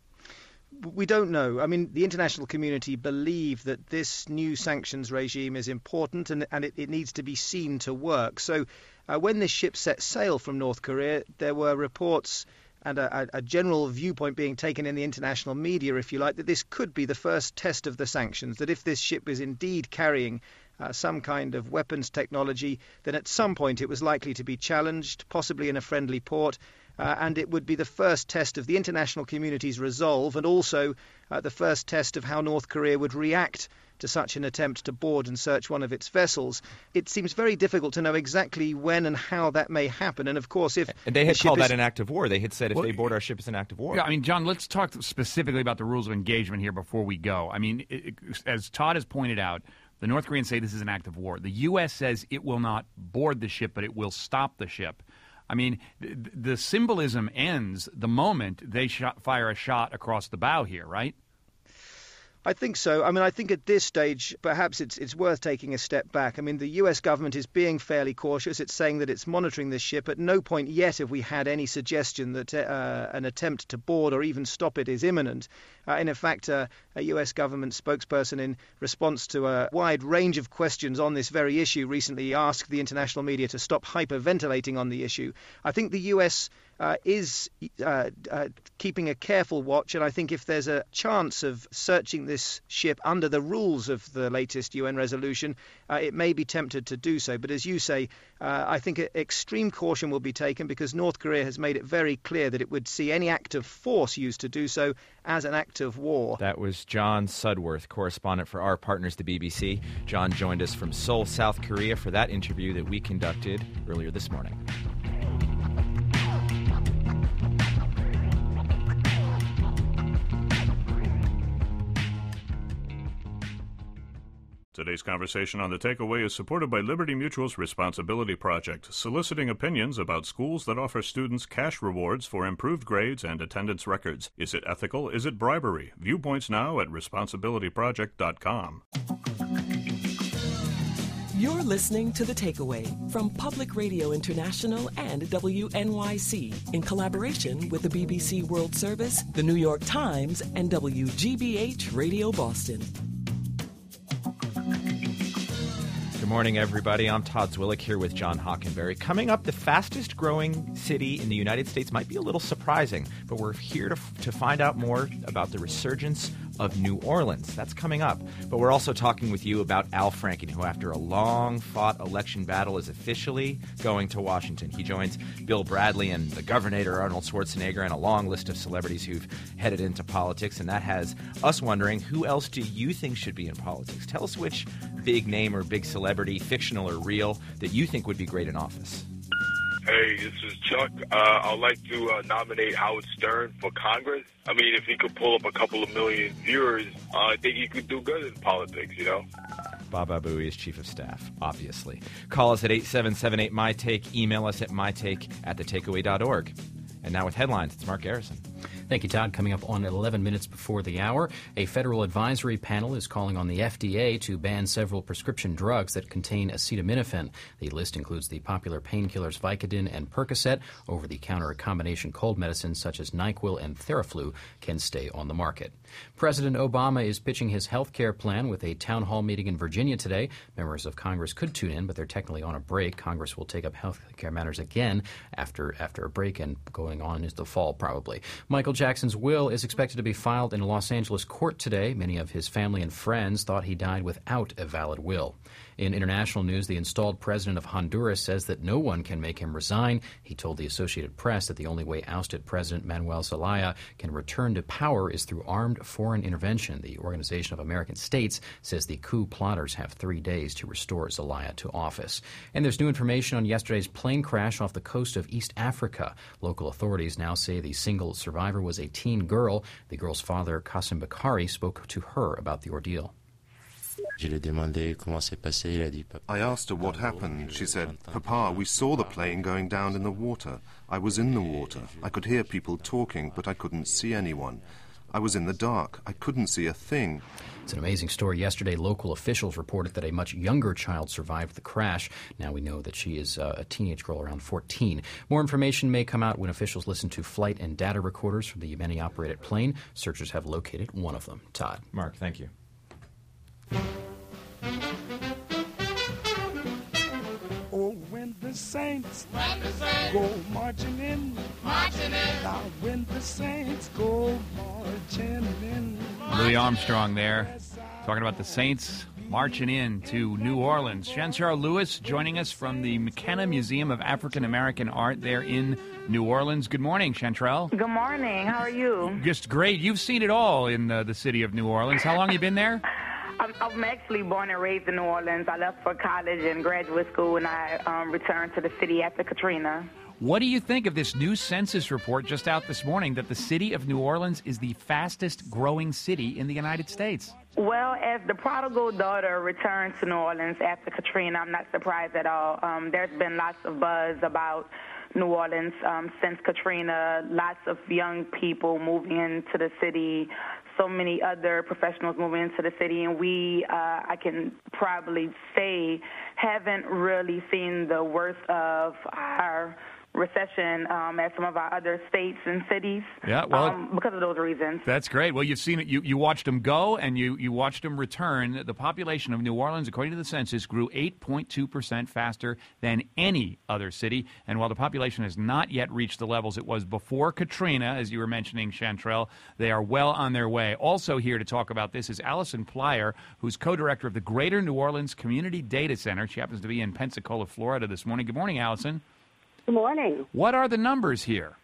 We don't know. I mean, the international community believe that this new sanctions regime is important and it needs to be seen to work. So when this ship set sail from North Korea, there were reports and a general viewpoint being taken in the international media, if you like, that this could be the first test of the sanctions, that if this ship is indeed carrying some kind of weapons technology, then at some point it was likely to be challenged, possibly in a friendly port, and it would be the first test of the international community's resolve and also the first test of how North Korea would react to such an attempt to board and search one of its vessels. It seems very difficult to know exactly when and how that may happen. And of course, if and they had called that an act of war. They had said if they board our ship, it's an act of war. Yeah, I mean, John, let's talk specifically about the rules of engagement here before we go. I mean, as Todd has pointed out, the North Koreans say this is an act of war. The U.S. says it will not board the ship, but it will stop the ship. I mean, the symbolism ends the moment they fire a shot across the bow here, right? I think so. I mean, I think at this stage, perhaps it's worth taking a step back. I mean, the U.S. government is being fairly cautious. It's saying that it's monitoring this ship. At no point yet have we had any suggestion that an attempt to board or even stop it is imminent. And in fact, a U.S. government spokesperson, in response to a wide range of questions on this very issue, recently asked the international media to stop hyperventilating on the issue. I think the U.S. is keeping a careful watch, and I think if there's a chance of searching this ship under the rules of the latest UN resolution, it may be tempted to do so. But as you say, I think extreme caution will be taken because North Korea has made it very clear that it would see any act of force used to do so as an act of war. That was John Sudworth, correspondent for our partners, the BBC. John joined us from Seoul, South Korea, for that interview that we conducted earlier this morning. Today's conversation on The Takeaway is supported by Liberty Mutual's Responsibility Project, soliciting opinions about schools that offer students cash rewards for improved grades and attendance records. Is it ethical? Is it bribery? Viewpoints now at responsibilityproject.com. You're listening to The Takeaway from Public Radio International and WNYC in collaboration with the BBC World Service, the New York Times, and WGBH Radio Boston. Good morning, everybody. I'm Todd Zwillich here with John Hockenberry. Coming up, the fastest growing city in the United States might be a little surprising, but we're here to find out more about the resurgence of New Orleans. That's coming up. But we're also talking with you about Al Franken, who after a long-fought election battle is officially going to Washington. He joins Bill Bradley and the Governor Arnold Schwarzenegger and a long list of celebrities who've headed into politics, and that has us wondering, who else do you think should be in politics? Tell us which big name or big celebrity, fictional or real, that you think would be great in office. Hey, this is Chuck. I'd like to nominate Howard Stern for Congress. I mean, if he could pull up a couple of million viewers, I think he could do good in politics, you know? Baba Booey is Chief of Staff, obviously. Call us at 877-8-MY-TAKE. Email us at mytake@thetakeaway.org. And now with headlines, it's Mark Garrison. Thank you, Todd. Coming up on 11 minutes before the hour, a federal advisory panel is calling on the FDA to ban several prescription drugs that contain acetaminophen. The list includes the popular painkillers Vicodin and Percocet. Over-the-counter combination cold medicines such as NyQuil and Theraflu can stay on the market. President Obama is pitching his health care plan with a town hall meeting in Virginia today. Members of Congress could tune in, but they're technically on a break. Congress will take up health care matters again after a break and going on into the fall, probably. Michael Jackson's will is expected to be filed in a Los Angeles court today. Many of his family and friends thought he died without a valid will. In international news, the installed president of Honduras says that no one can make him resign. He told the Associated Press that the only way ousted President Manuel Zelaya can return to power is through armed foreign intervention. The Organization of American States says the coup plotters have 3 days to restore Zelaya to office. And there's new information on yesterday's plane crash off the coast of East Africa. Local authorities now say the single survivor was a teen girl. The girl's father, Qasim Bakari, spoke to her about the ordeal. I asked her what happened. She said, "Papa, we saw the plane going down in the water. I was in the water. I could hear people talking, but I couldn't see anyone. I was in the dark. I couldn't see a thing." It's an amazing story. Yesterday, local officials reported that a much younger child survived the crash. Now we know that she is a teenage girl around 14. More information may come out when officials listen to flight and data recorders from the Yemeni-operated plane. Searchers have located one of them. Todd. Mark, thank you. Oh, when the saints go marching in, now when the saints go marching in. Louis Armstrong there, talking about the Saints marching in to New Orleans. Chanchar Lewis joining us from the McKenna Museum of African American Art there in New Orleans. Good morning, Chantrell. Good morning. How are you? Just great. You've seen it all in the city of New Orleans. How long have you been there? I'm actually born and raised in New Orleans. I left for college and graduate school, and I returned to the city after Katrina. What do you think of this new census report just out this morning that the city of New Orleans is the fastest growing city in the United States? Well, as the prodigal daughter returned to New Orleans after Katrina, I'm not surprised at all. There's been lots of buzz about New Orleans since Katrina, lots of young people moving into the city, so many other professionals moving into the city, and we, I can probably say, haven't really seen the worst of our recession as some of our other states and cities. Yeah, well, because of those reasons. That's great. Well, you've seen it. You watched them go, and you watched them return. The population of New Orleans, according to the census, grew 8.2% faster than any other city. And while the population has not yet reached the levels it was before Katrina, as you were mentioning, Chantrell, they are well on their way. Also here to talk about this is Allison Plyer, who's co-director of the Greater New Orleans Community Data Center. She happens to be in Pensacola, Florida this morning. Good morning, Allison. Good morning. What are the numbers here?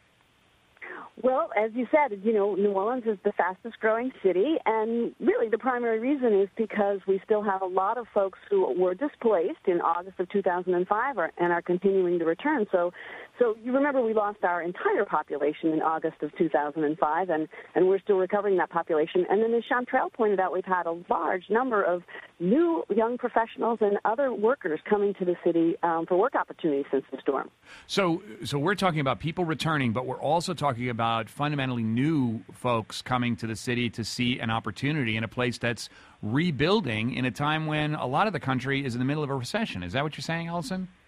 Well, as you said, New Orleans is the fastest growing city, and really the primary reason is because we still have a lot of folks who were displaced in August of 2005 and are continuing to return. So you remember we lost our entire population in August of 2005, and we're still recovering that population. And then as Chantrell pointed out, we've had a large number of new young professionals and other workers coming to the city for work opportunities since the storm. So we're talking about people returning, but we're also talking about fundamentally new folks coming to the city to see an opportunity in a place that's rebuilding in a time when a lot of the country is in the middle of a recession. Is that what you're saying, Allison?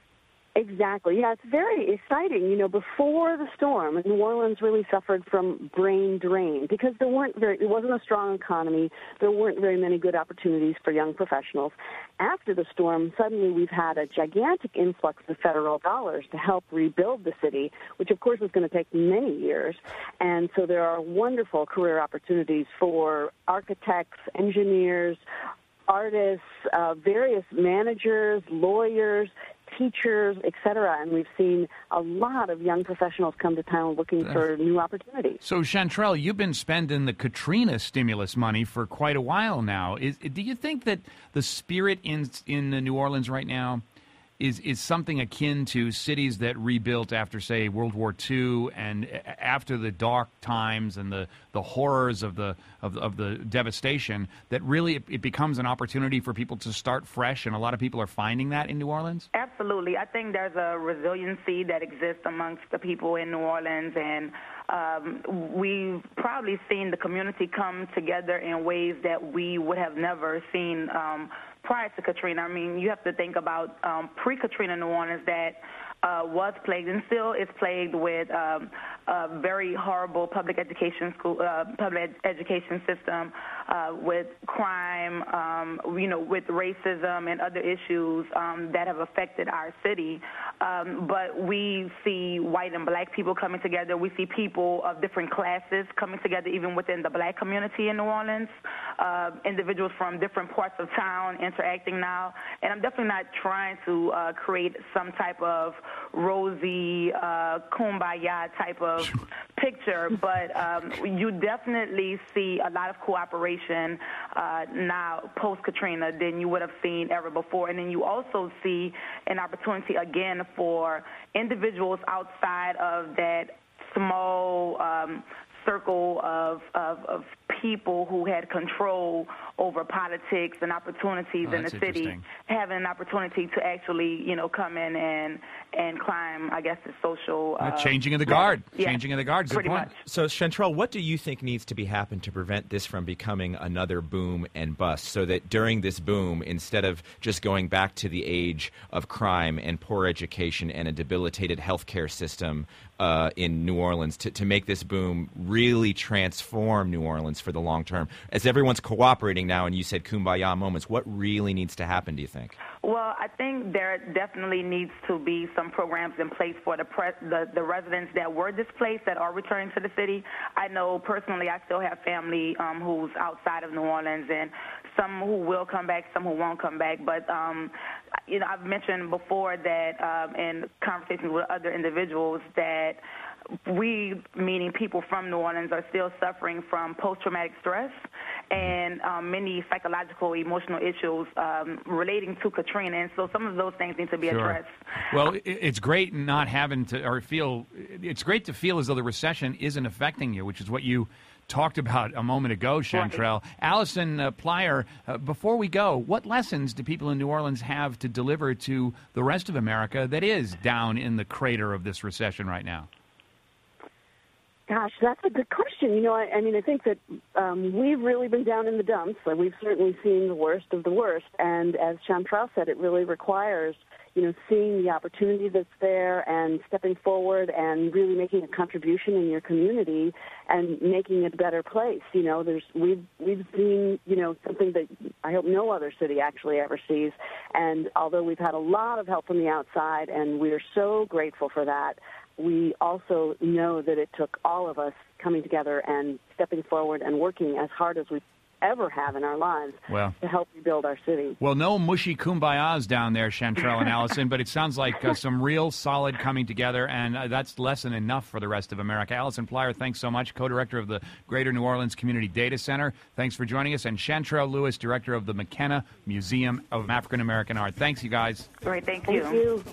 Exactly. Yeah, it's very exciting. You know, before the storm, New Orleans really suffered from brain drain because it wasn't a strong economy. There weren't very many good opportunities for young professionals. After the storm, suddenly we've had a gigantic influx of federal dollars to help rebuild the city, which of course is going to take many years. And so there are wonderful career opportunities for architects, engineers, artists, various managers, lawyers, teachers, etc., and we've seen a lot of young professionals come to town looking for new opportunities. So, Chantrell, you've been spending the Katrina stimulus money for quite a while now. Do you think that the spirit in New Orleans right now is something akin to cities that rebuilt after, say, World War II and after the dark times and the horrors of the devastation, that really it becomes an opportunity for people to start fresh, and a lot of people are finding that in New Orleans? Absolutely. I think there's a resiliency that exists amongst the people in New Orleans, and we've probably seen the community come together in ways that we would have never seen prior to Katrina. I mean, you have to think about pre-Katrina New Orleans that was plagued and still is plagued with a very horrible public education system, with crime, with racism and other issues that have affected our city. But we see white and black people coming together. We see people of different classes coming together, even within the black community in New Orleans. Individuals from different parts of town interacting now. And I'm definitely not trying to create some type of rosy kumbaya type of picture, but you definitely see a lot of cooperation now post-Katrina than you would have seen ever before. And then you also see an opportunity again for individuals outside of that small circle of people who had control over politics and opportunities in the city, having an opportunity to actually, come in and climb, I guess, the social... changing of the guard. Yeah, changing of the guard. Good pretty point. much. So, Chantrell, what do you think needs to be happen to prevent this from becoming another boom and bust, so that during this boom, instead of just going back to the age of crime and poor education and a debilitated healthcare system in New Orleans, to make this boom really transform New Orleans for the long term? As everyone's cooperating now, and you said kumbaya moments, what really needs to happen, do you think? Well, I think there definitely needs to be some programs in place for the residents that were displaced that are returning to the city. I know personally I still have family who's outside of New Orleans, and some who will come back, some who won't come back. But, I've mentioned before that in conversations with other individuals that we, meaning people from New Orleans, are still suffering from post-traumatic stress and many psychological, emotional issues relating to Katrina. And so some of those things need to be addressed. Well, it's great not having to, or feel, it's great to feel as though the recession isn't affecting you, which is what you talked about a moment ago, Chantrell. Right. Allison Plyer, before we go, what lessons do people in New Orleans have to deliver to the rest of America that is down in the crater of this recession right now? Gosh, that's a good question. I think that we've really been down in the dumps. So we've certainly seen the worst of the worst. And as Chantrell said, it really requires, seeing the opportunity that's there and stepping forward and really making a contribution in your community and making it a better place. We've seen, something that I hope no other city actually ever sees. And although we've had a lot of help from the outside, and we are so grateful for that, we also know that it took all of us coming together and stepping forward and working as hard as we ever have in our lives to help rebuild our city. Well, no mushy kumbayas down there, Chantrell and Allison, but it sounds like some real solid coming together, and that's lesson enough for the rest of America. Allison Plyer, thanks so much, co-director of the Greater New Orleans Community Data Center. Thanks for joining us. And Chantrell Lewis, director of the McKenna Museum of African American Art. Thanks, you guys. All right, thank you. Thank you.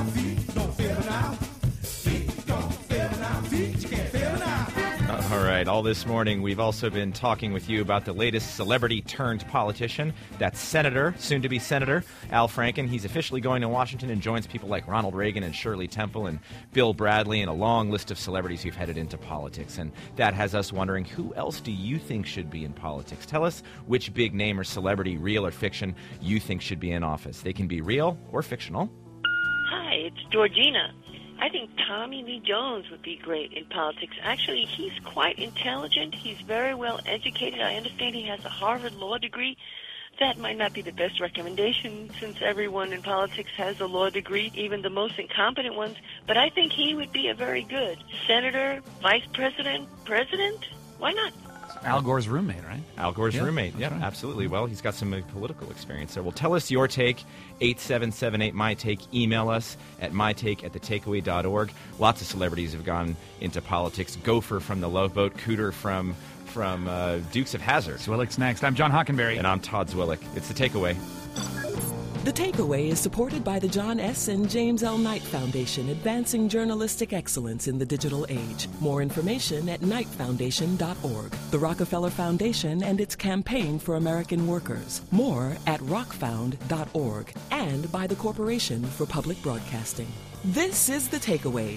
All right. all this morning. We've also been talking with you about the latest celebrity-turned-politician. That's Senator, soon-to-be Senator, Al Franken. He's officially going to Washington and joins people like Ronald Reagan and Shirley Temple and Bill Bradley and a long list of celebrities who've headed into politics. And that has us wondering, who else do you think should be in politics? Tell us which big name or celebrity, real or fiction, you think should be in office. They can be real or fictional. Hi, it's Georgina. I think Tommy Lee Jones would be great in politics. Actually, he's quite intelligent. He's very well educated. I understand he has a Harvard law degree. That might not be the best recommendation since everyone in politics has a law degree, even the most incompetent ones. But I think he would be a very good senator, vice president, president. Why not? Al Gore's roommate, right? Al Gore's roommate, yeah, right. Absolutely. Well, he's got some political experience. So, well, tell us your take, 8778-MyTake. Email us at mytake@thetakeaway.org. Lots of celebrities have gone into politics. Gopher from The Love Boat, Cooter from Dukes of Hazzard. Zwillick's next. I'm John Hockenberry. And I'm Todd Zwillick. It's The Takeaway. The Takeaway is supported by the John S. and James L. Knight Foundation, advancing journalistic excellence in the digital age. More information at knightfoundation.org. The Rockefeller Foundation and its campaign for American workers. More at rockfound.org. And by the Corporation for Public Broadcasting. This is The Takeaway.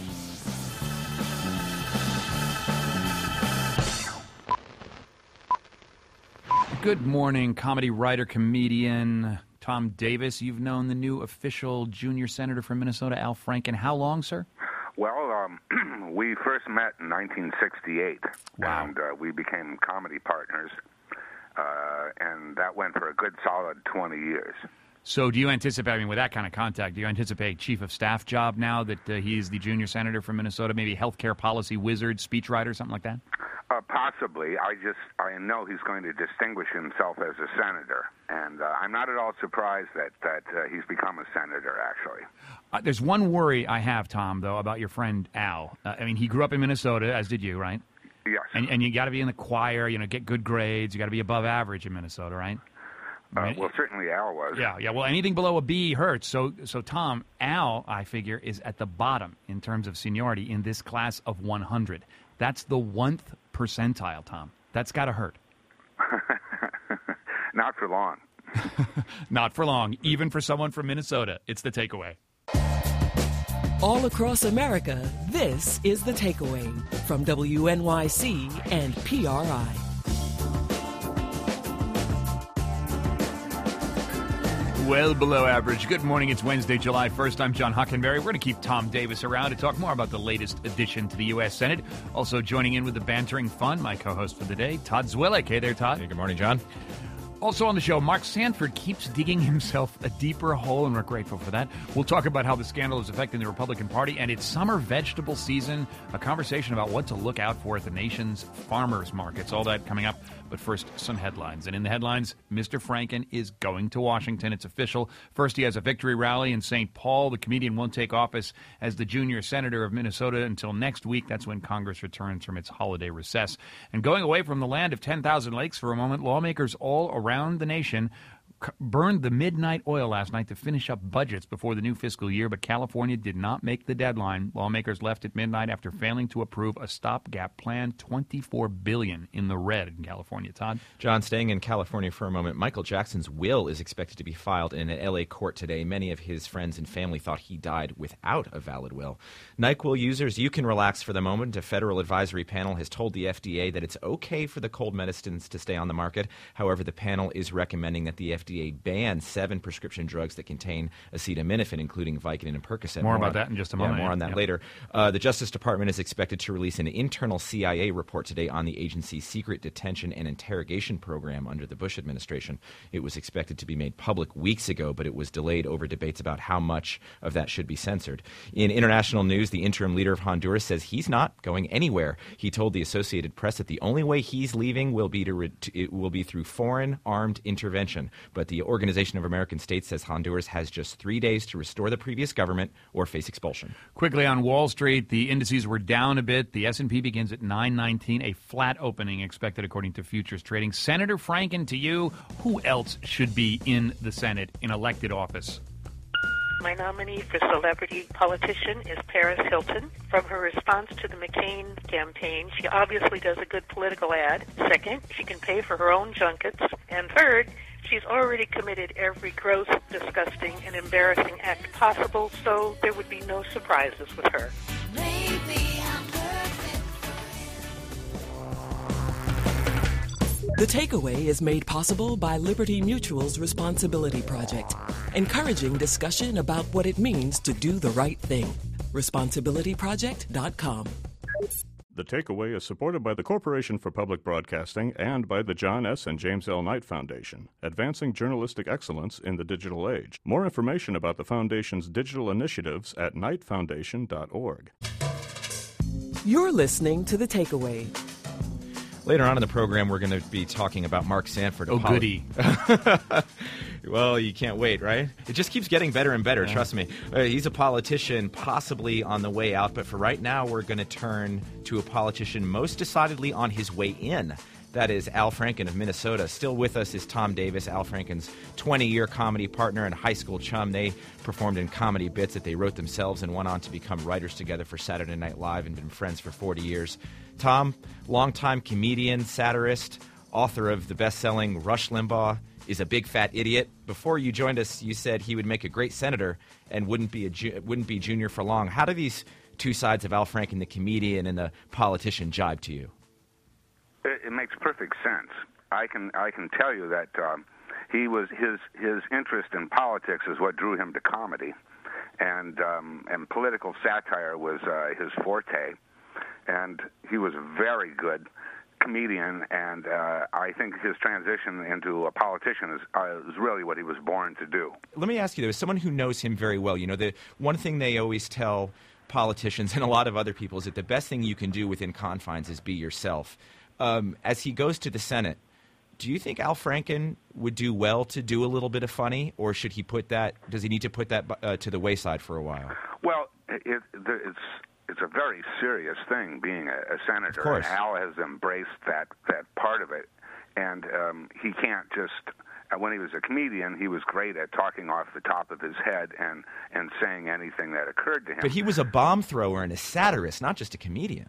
Good morning, comedy writer, comedian Tom Davis. You've known the new official junior senator from Minnesota, Al Franken. How long, sir? Well, we first met in 1968. Wow. And we became comedy partners, and that went for a good solid 20 years. So do you anticipate, I mean, with that kind of contact, do you anticipate chief of staff job now that he's the junior senator from Minnesota, maybe healthcare policy wizard, speechwriter, something like that? Possibly. I know he's going to distinguish himself as a senator, and I'm not at all surprised that he's become a senator, actually. There's one worry I have, Tom, though, about your friend Al. I mean, he grew up in Minnesota, as did you, right? Yes. And you got to be in the choir, get good grades. You got to be above average in Minnesota, right? Well, certainly Al was. Yeah. Well, anything below a B hurts. So, Tom, Al, I figure, is at the bottom in terms of seniority in this class of 100. That's the 1th percentile, Tom. That's got to hurt. Not for long. Not for long, even for someone from Minnesota. It's The Takeaway. All across America, this is The Takeaway from WNYC and PRI. Well below average. Good morning. It's Wednesday, July 1st. I'm John Hockenberry. We're going to keep Tom Davis around to talk more about the latest addition to the U.S. Senate. Also joining in with the bantering fun, my co-host for the day, Todd Zwillick. Hey there, Todd. Hey, good morning, John. Also on the show, Mark Sanford keeps digging himself a deeper hole, and we're grateful for that. We'll talk about how the scandal is affecting the Republican Party and its summer vegetable season, a conversation about what to look out for at the nation's farmers markets. All that coming up. But first, some headlines. And in the headlines, Mr. Franken is going to Washington. It's official. First, he has a victory rally in St. Paul. The comedian won't take office as the junior senator of Minnesota until next week. That's when Congress returns from its holiday recess. And going away from the land of 10,000 lakes for a moment, lawmakers all around the nation burned the midnight oil last night to finish up budgets before the new fiscal year, but California did not make the deadline. Lawmakers left at midnight after failing to approve a stopgap plan, $24 billion in the red in California. Todd? John, staying in California for a moment, Michael Jackson's will is expected to be filed in an L.A. court today. Many of his friends and family thought he died without a valid will. NyQuil users, you can relax for the moment. A federal advisory panel has told the FDA that it's okay for the cold medicines to stay on the market. However, the panel is recommending that the FDA ban 7 prescription drugs that contain acetaminophen, including Vicodin and Percocet. More about that in just a moment. More on that later. The Justice Department is expected to release an internal CIA report today on the agency's secret detention and interrogation program under the Bush administration. It was expected to be made public weeks ago, but it was delayed over debates about how much of that should be censored. In international news, the interim leader of Honduras says he's not going anywhere. He told the Associated Press that the only way he's leaving will be through foreign armed intervention. But the Organization of American States says Honduras has just 3 days to restore the previous government or face expulsion. Quickly on Wall Street, the indices were down a bit. The S&P begins at 919, a flat opening expected according to futures trading. Senator Franken, to you, who else should be in the Senate in elected office? My nominee for celebrity politician is Paris Hilton. From her response to the McCain campaign, she obviously does a good political ad. Second, she can pay for her own junkets. And third, she's already committed every gross, disgusting, and embarrassing act possible, so there would be no surprises with her. The Takeaway is made possible by Liberty Mutual's Responsibility Project, encouraging discussion about what it means to do the right thing. ResponsibilityProject.com. The Takeaway is supported by the Corporation for Public Broadcasting and by the John S. and James L. Knight Foundation, advancing journalistic excellence in the digital age. More information about the Foundation's digital initiatives at knightfoundation.org. You're listening to The Takeaway. Later on in the program, we're going to be talking about Mark Sanford. Oh, goody. Well, you can't wait, right? It just keeps getting better and better, trust me. He's a politician possibly on the way out, but for right now, we're going to turn to a politician most decidedly on his way in. That is Al Franken of Minnesota. Still with us is Tom Davis, Al Franken's 20-year comedy partner and high school chum. They performed in comedy bits that they wrote themselves and went on to become writers together for Saturday Night Live and been friends for 40 years. Tom, longtime comedian, satirist, author of the best-selling Rush Limbaugh is a Big Fat Idiot. Before you joined us, you said he would make a great senator and wouldn't be junior for long. How do these two sides of Al Franken, the comedian and the politician, jibe to you? It makes perfect sense. I can tell you that he was his interest in politics is what drew him to comedy, and political satire was his forte. And he was a very good comedian, and I think his transition into a politician is really what he was born to do. Let me ask you, though, as someone who knows him very well, you know, the one thing they always tell politicians and a lot of other people is that the best thing you can do within confines is be yourself. As he goes to the Senate, do you think Al Franken would do well to do a little bit of funny, or does he need to put that to the wayside for a while? Well, it's a very serious thing being a senator. Of course. And Al has embraced that part of it, and he can't just. When he was a comedian, he was great at talking off the top of his head and saying anything that occurred to him. But he was a bomb thrower and a satirist, not just a comedian.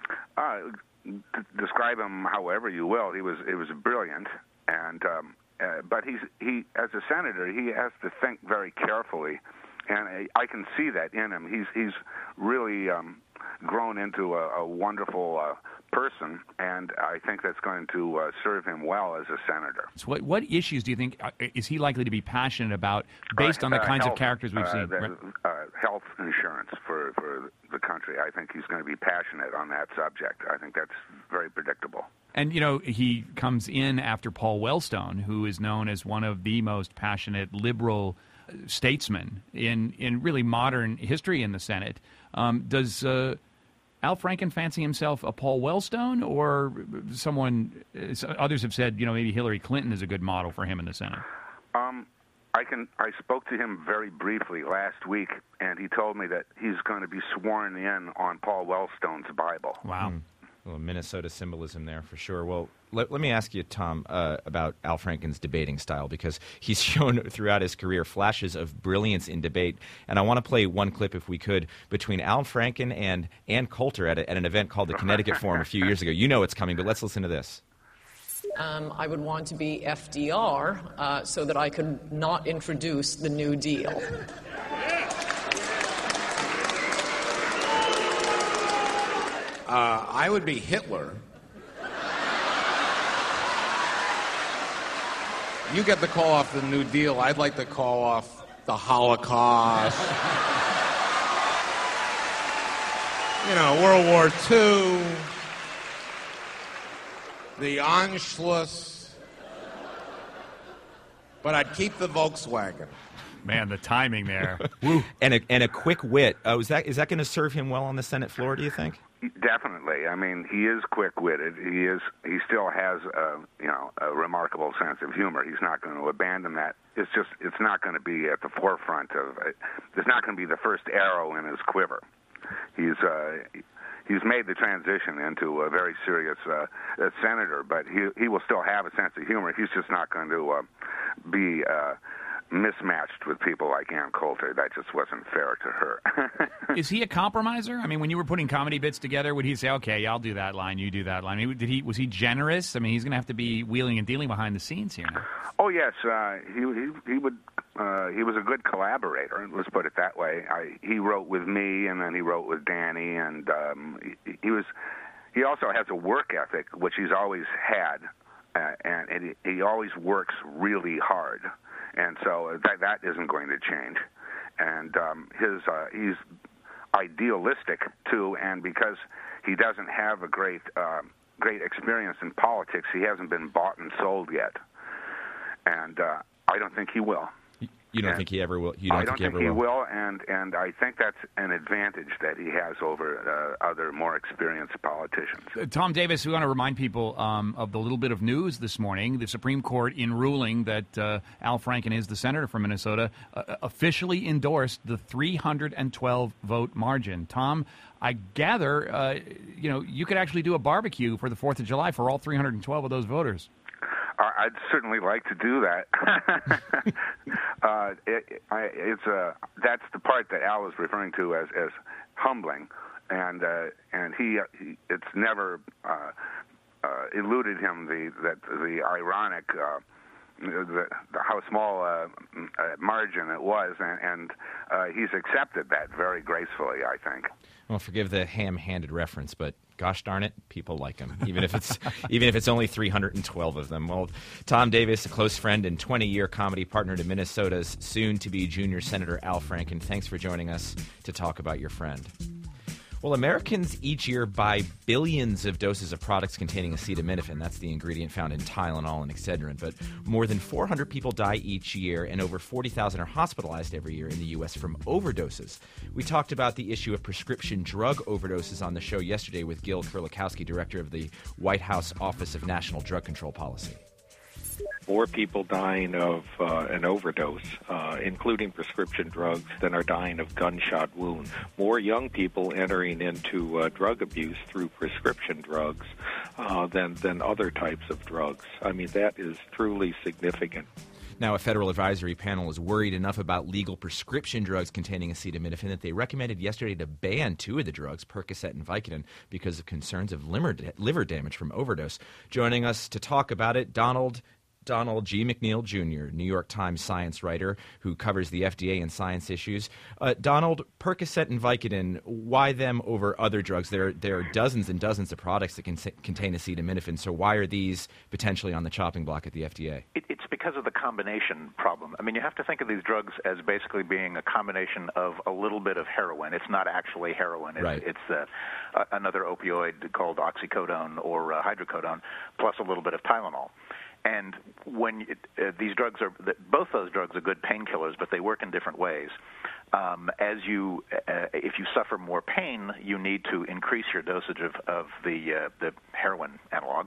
Describe him however you will. He was brilliant, and but he as a senator he has to think very carefully, and I can see that in him. He's really grown into a wonderful person, and I think that's going to serve him well as a senator. So what issues do you think is he likely to be passionate about based on the kinds of characters we've seen? Health insurance for the country. I think he's going to be passionate on that subject. I think that's very predictable. And, you know, he comes in after Paul Wellstone, who is known as one of the most passionate liberal statesmen in really modern history in the Senate. Does Al Franken fancy himself a Paul Wellstone, or someone? Others have said, you know, maybe Hillary Clinton is a good model for him in the Senate. I spoke to him very briefly last week, and he told me that he's going to be sworn in on Paul Wellstone's Bible. Wow. Well, Minnesota symbolism there for sure. Well, let me ask you, Tom, about Al Franken's debating style, because he's shown throughout his career flashes of brilliance in debate. And I want to play one clip, if we could, between Al Franken and Ann Coulter at an event called the Connecticut Forum a few years ago. You know it's coming, but let's listen to this. I would want to be FDR so that I could not introduce the New Deal. I would be Hitler. You get the call off the New Deal. I'd like to call off the Holocaust. You know, World War II. The Anschluss. But I'd keep the Volkswagen. Man, the timing there. And a quick wit. Is that going to serve him well on the Senate floor, do you think? Definitely. I mean, he is quick-witted. He still has a remarkable sense of humor. He's not going to abandon that. It's not going to be at the forefront of it. It's not going to be the first arrow in his quiver. He's made the transition into a very serious senator, but he will still have a sense of humor. He's just not going to be mismatched with people like Ann Coulter. That just wasn't fair to her. Is he a compromiser? I mean, when you were putting comedy bits together, would he say, "Okay, I'll do that line, you do that line"? I mean, was he generous? I mean, he's going to have to be wheeling and dealing behind the scenes here now. Oh yes, he would. He was a good collaborator. Let's put it that way. He wrote with me, and then he wrote with Danny, and he was. He also has a work ethic, which he's always had, and he always works really hard. And so that isn't going to change. And he's idealistic too, and because he doesn't have a great experience in politics, he hasn't been bought and sold yet. And I don't think he will. You don't think he ever will? I don't think he will, and I think that's an advantage that he has over other more experienced politicians. Tom Davis, we want to remind people of the little bit of news this morning. The Supreme Court, in ruling that Al Franken is the senator from Minnesota, officially endorsed the 312-vote margin. Tom, I gather you could actually do a barbecue for the 4th of July for all 312 of those voters. I'd certainly like to do that. That's the part that Al is referring to as humbling, and he it's never eluded him the ironic how small margin it was, and he's accepted that very gracefully, I think. Well, forgive the ham-handed reference, but gosh darn it, people like him, even if it's only 312 of them. Well, Tom Davis, a close friend and 20-year comedy partner to Minnesota's soon-to-be junior Senator Al Franken, thanks for joining us to talk about your friend. Well, Americans each year buy billions of doses of products containing acetaminophen. That's the ingredient found in Tylenol and Excedrin. But more than 400 people die each year, and over 40,000 are hospitalized every year in the U.S. from overdoses. We talked about the issue of prescription drug overdoses on the show yesterday with Gil Kerlikowske, director of the White House Office of National Drug Control Policy. More people dying of an overdose, including prescription drugs, than are dying of gunshot wounds. More young people entering into drug abuse through prescription drugs than other types of drugs. I mean, that is truly significant. Now, a federal advisory panel is worried enough about legal prescription drugs containing acetaminophen that they recommended yesterday to ban two of the drugs, Percocet and Vicodin, because of concerns of liver damage from overdose. Joining us to talk about it, Donald G. McNeil, Jr., New York Times science writer who covers the FDA and science issues. Donald, Percocet and Vicodin, why them over other drugs? There are dozens and dozens of products that contain acetaminophen, so why are these potentially on the chopping block at the FDA? It's because of the combination problem. I mean, you have to think of these drugs as basically being a combination of a little bit of heroin. It's not actually heroin. It's another opioid called oxycodone or hydrocodone, plus a little bit of Tylenol. And when these drugs both those drugs are good painkillers, but they work in different ways. If you suffer more pain, you need to increase your dosage of the heroin analog.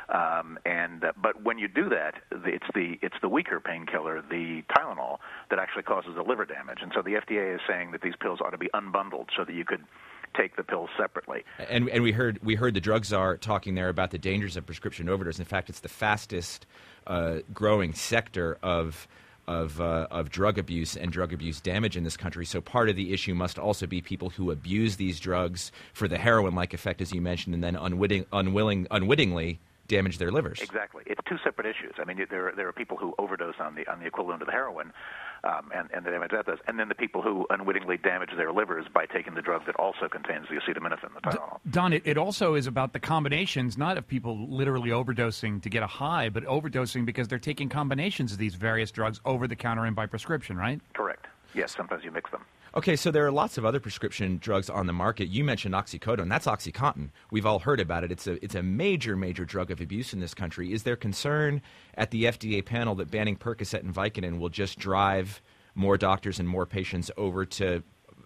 But when you do that, it's the weaker painkiller, the Tylenol, that actually causes the liver damage. And so the FDA is saying that these pills ought to be unbundled so that you could take the pills separately. And we heard the drug czar talking there about the dangers of prescription overdose. In fact, it's the fastest growing sector of drug abuse and drug abuse damage in this country. So part of the issue must also be people who abuse these drugs for the heroin-like effect, as you mentioned, and then unwittingly damage their livers. Exactly. It's two separate issues. I mean, there are people who overdose on the equivalent of the heroin, and the damage that does, and then the people who unwittingly damage their livers by taking the drug that also contains the acetaminophen, the Tylenol. Don, it also is about the combinations, not of people literally overdosing to get a high, but overdosing because they're taking combinations of these various drugs over the counter and by prescription, right? Correct. Yes, sometimes you mix them. Okay, so there are lots of other prescription drugs on the market. You mentioned oxycodone. That's OxyContin. We've all heard about it. It's a major, major drug of abuse in this country. Is there concern at the FDA panel that banning Percocet and Vicodin will just drive more doctors and more patients over to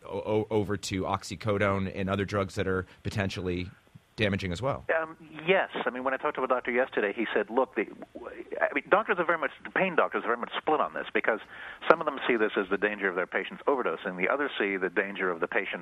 oxycodone and other drugs that are potentially damaging as well? Yes. I mean, when I talked to a doctor yesterday, he said, look, pain doctors are very much split on this, because some of them see this as the danger of their patients overdosing. The others see the danger of the patients,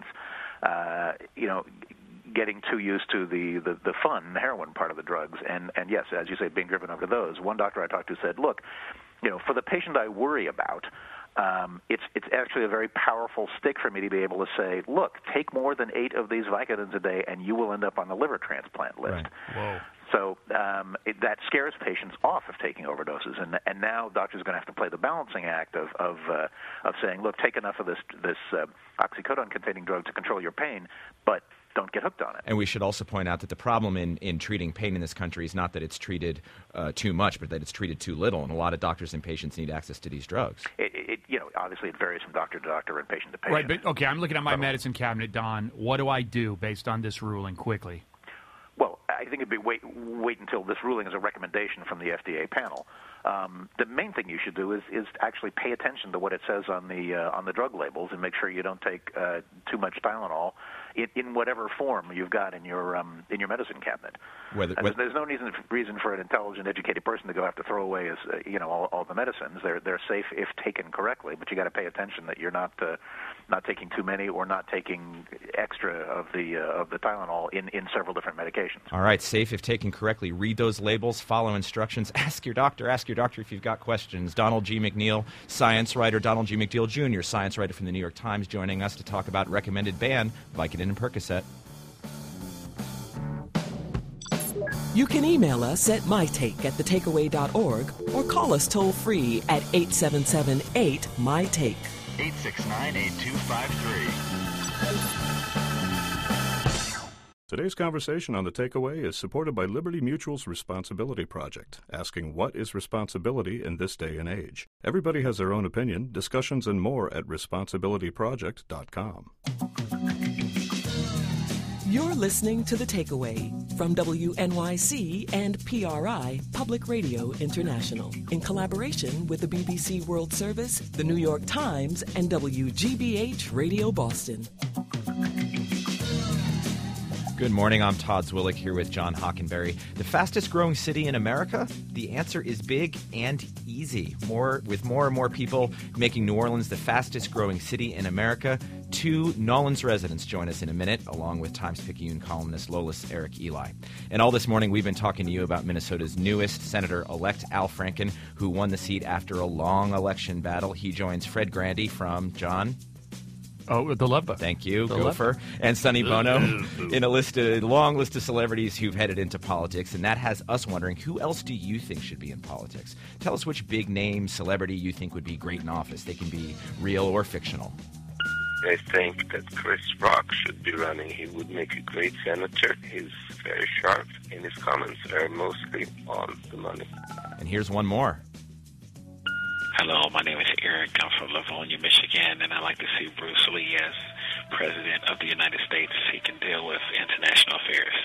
getting too used to the fun heroin part of the drugs. And yes, as you say, being driven over to those. One doctor I talked to said, look, for the patient I worry about, it's actually a very powerful stick for me to be able to say, look, take more than 8 of these Vicodins a day, and you will end up on the liver transplant list. Right. Whoa. So that scares patients off of taking overdoses, and now doctors are going to have to play the balancing act of saying, look, take enough of this oxycodone-containing drug to control your pain, but don't get hooked on it. And we should also point out that the problem in treating pain in this country is not that it's treated too much, but that it's treated too little, and a lot of doctors and patients need access to these drugs. Obviously it varies from doctor to doctor and patient to patient. Right, but okay, I'm looking at my medicine cabinet, Don. What do I do based on this ruling quickly? Well, I think it'd be wait until this ruling is a recommendation from the FDA panel. The main thing you should do is actually pay attention to what it says on the drug labels and make sure you don't take too much Tylenol in whatever form you've got in your medicine cabinet. There's no reason for an intelligent, educated person to go have to throw away all the medicines. They're safe if taken correctly, but you got to pay attention that you're not taking too many or not taking extra of the Tylenol in several different medications. All right, safe if taken correctly. Read those labels, follow instructions, ask your doctor if you've got questions. Donald G. McNeil, science writer, Donald G. McNeil Jr., science writer from the New York Times, joining us to talk about recommended ban, Vicodin and Percocet. You can email us at mytake@thetakeaway.org or call us toll-free at 877-8-MyTake. 869-8253. Today's conversation on The Takeaway is supported by Liberty Mutual's Responsibility Project, asking what is responsibility in this day and age. Everybody has their own opinion. Discussions and more at responsibilityproject.com. You're listening to The Takeaway from WNYC and PRI, Public Radio International, in collaboration with the BBC World Service, the New York Times, and WGBH Radio Boston. Good morning, I'm Todd Zwillich here with John Hockenberry. The fastest growing city in America? The answer is big and easy. With more and more people making New Orleans the fastest growing city in America. 2 Nolans residents join us in a minute, along with Times-Picayune columnist Lolis Eric Eli. And all this morning we've been talking to you about Minnesota's newest Senator-elect Al Franken, who won the seat after a long election battle. He joins Fred Grandy from John. Oh, the Love Book. Thank you, the Gopher, and Sonny Bono, in a long list of celebrities who've headed into politics, and that has us wondering, who else do you think should be in politics? Tell us which big name celebrity you think would be great in office. They can be real or fictional. I think that Chris Rock should be running. He would make a great senator. He's very sharp, and his comments are mostly on the money. And here's one more. Hello, my name is Eric. I'm from Livonia, Michigan, and I'd like to see Bruce Lee as President of the United States. He can deal with international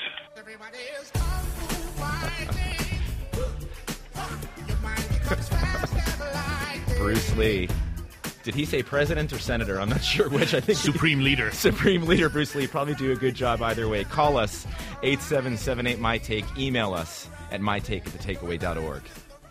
affairs. Bruce Lee. Did he say president or senator? I'm not sure which. I think Supreme Leader. Supreme Leader Bruce Lee. Probably do a good job either way. Call us, 877-8MyTake. Email us at mytake@thetakeaway.org.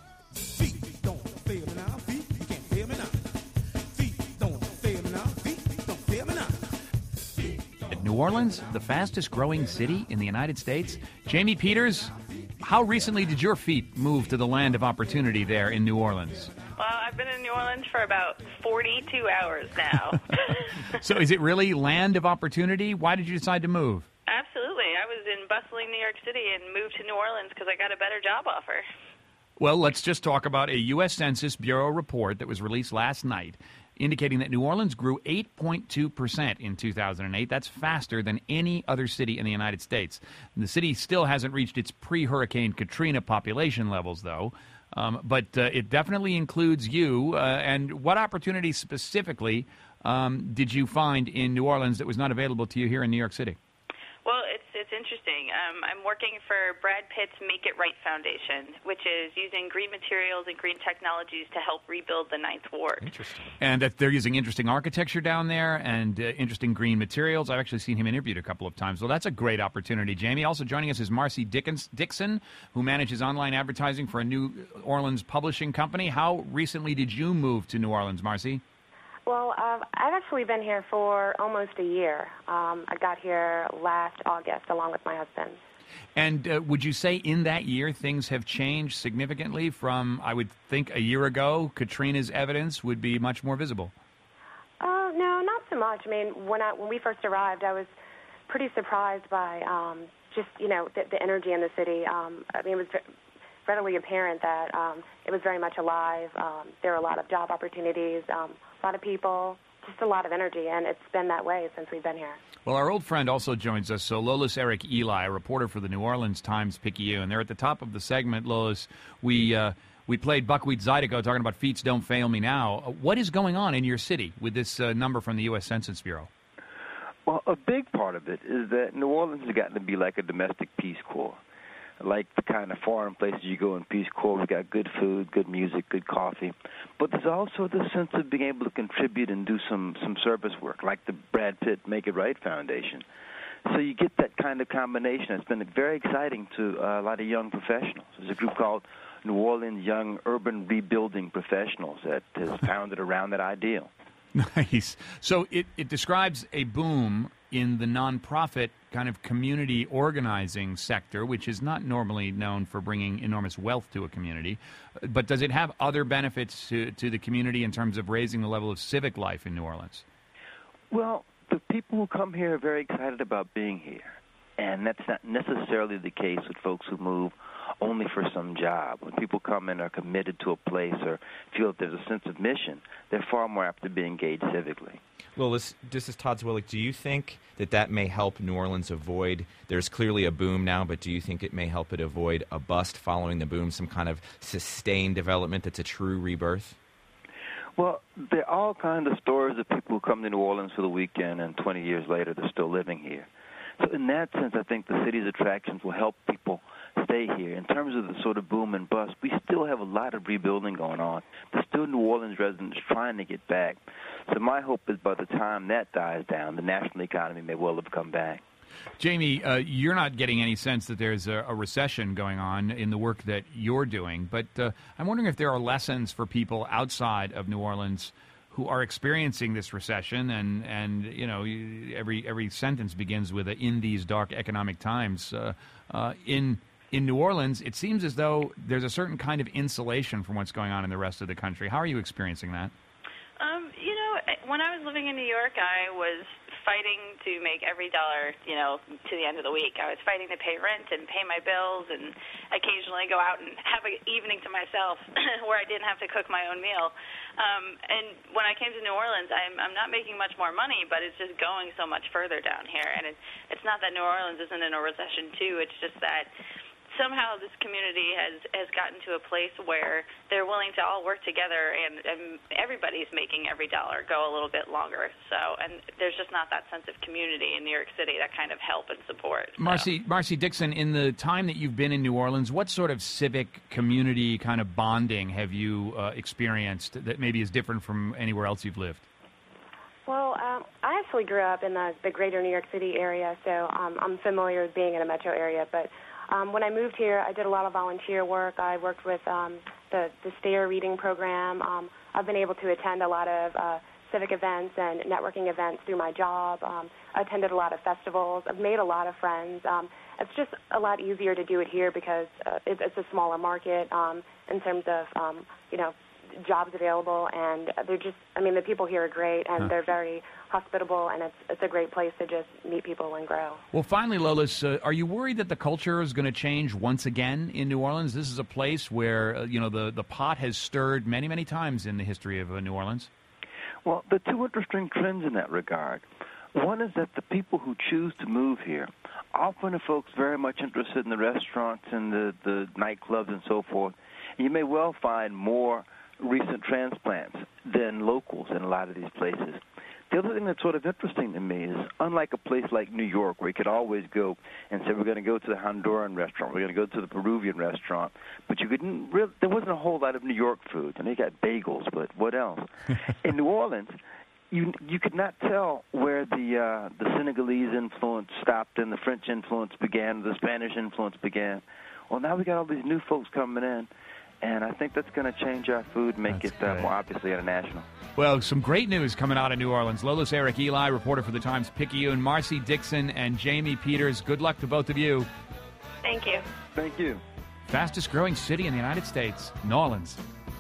New Orleans, the fastest growing city in the United States. Jamie Peters, how recently did your feet move to the land of opportunity there in New Orleans? Well, I've been in New Orleans for about 42 hours now. So is it really land of opportunity? Why did you decide to move? Absolutely. I was in bustling New York City and moved to New Orleans because I got a better job offer. Well, let's just talk about a U.S. Census Bureau report that was released last night, indicating that New Orleans grew 8.2% in 2008. That's faster than any other city in the United States. The city still hasn't reached its pre-Hurricane Katrina population levels, though. But it definitely includes you. And what opportunities specifically did you find in New Orleans that was not available to you here in New York City? Well, it's interesting. I'm working for Brad Pitt's Make It Right Foundation, which is using green materials and green technologies to help rebuild the Ninth Ward. Interesting. And that they're using interesting architecture down there and interesting green materials. I've actually seen him interviewed a couple of times. Well, that's a great opportunity, Jamie. Also joining us is Marcy Dixon, who manages online advertising for a New Orleans publishing company. How recently did you move to New Orleans, Marcy? Well, I've actually been here for almost a year. I got here last August along with my husband. And would you say in that year things have changed significantly from, I would think, a year ago? Katrina's evidence would be much more visible. No, not so much. I mean, when we first arrived, I was pretty surprised by just, the energy in the city. I mean, it was readily apparent that it was very much alive. There were a lot of job opportunities, a lot of people, just a lot of energy, and it's been that way since we've been here. Well, our old friend also joins us, so Lolis Eric Eli, a reporter for the New Orleans Times-Picayune. And they're at the top of the segment, Lolis. We played Buckwheat Zydeco talking about feats don't fail me now. What is going on in your city with this number from the U.S. Census Bureau? Well, a big part of it is that New Orleans has gotten to be like a domestic Peace Corps. Like the kind of foreign places you go in Peace Corps, we've got good food, good music, good coffee. But there's also the sense of being able to contribute and do some service work, like the Brad Pitt Make It Right Foundation. So you get that kind of combination. It's been very exciting to a lot of young professionals. There's a group called New Orleans Young Urban Rebuilding Professionals that is founded around that ideal. Nice. So it describes a boom in the nonprofit kind of community organizing sector, which is not normally known for bringing enormous wealth to a community. But does it have other benefits to the community in terms of raising the level of civic life in New Orleans? Well, the people who come here are very excited about being here. And that's not necessarily the case with folks who move only for some job. When people come in and are committed to a place or feel that there's a sense of mission, they're far more apt to be engaged civically. Well, this is Todd Zwillich. Do you think that may help New Orleans avoid, there's clearly a boom now, but do you think it may help it avoid a bust following the boom, some kind of sustained development that's a true rebirth? Well, there are all kinds of stories of people who come to New Orleans for the weekend and 20 years later they're still living here. So in that sense, I think the city's attractions will help people stay here. In terms of the sort of boom and bust, we still have a lot of rebuilding going on. There's still New Orleans residents trying to get back. So my hope is by the time that dies down, the national economy may well have come back. Jamie, you're not getting any sense that there's a recession going on in the work that you're doing, but I'm wondering if there are lessons for people outside of New Orleans who are experiencing this recession, and every sentence begins with a "in these dark economic times." In New Orleans, it seems as though there's a certain kind of insulation from what's going on in the rest of the country. How are you experiencing that? When I was living in New York, I was fighting to make every dollar, to the end of the week. I was fighting to pay rent and pay my bills and occasionally go out and have an evening to myself where I didn't have to cook my own meal. And when I came to New Orleans, I'm not making much more money, but it's just going so much further down here. And it's not that New Orleans isn't in a recession, too. It's just that somehow this community has gotten to a place where they're willing to all work together, and everybody's making every dollar go a little bit longer. And there's just not that sense of community in New York City, that kind of help and support. Marcy Dixon, in the time that you've been in New Orleans, what sort of civic community kind of bonding have you experienced that maybe is different from anywhere else you've lived? Well, I actually grew up in the greater New York City area, so I'm familiar with being in a metro area, but when I moved here, I did a lot of volunteer work. I worked with the STARE reading program. I've been able to attend a lot of civic events and networking events through my job. I attended a lot of festivals. I've made a lot of friends. It's just a lot easier to do it here because it's a smaller market in terms of, jobs available. And the people here are great, and they're very hospitable, and it's a great place to just meet people and grow. Well, finally, Lolis, are you worried that the culture is going to change once again in New Orleans? This is a place where, the pot has stirred many, many times in the history of New Orleans. Well, there are two interesting trends in that regard. One is that the people who choose to move here often are folks very much interested in the restaurants and the nightclubs and so forth. And you may well find more recent transplants than locals in a lot of these places. The other thing that's sort of interesting to me is, unlike a place like New York, where you could always go and say, we're going to go to the Honduran restaurant, we're going to go to the Peruvian restaurant, but there wasn't a whole lot of New York food. You got bagels, but what else? In New Orleans, you could not tell where the Senegalese influence stopped and the French influence began, the Spanish influence began. Well, now we got all these new folks coming in, and I think that's going to change our food, make it more obviously international. Well, some great news coming out of New Orleans. Lolis Eric Eli, reporter for the Times-Picayune, Marcy Dixon, and Jamie Peters. Good luck to both of you. Thank you. Thank you. Fastest growing city in the United States, New Orleans.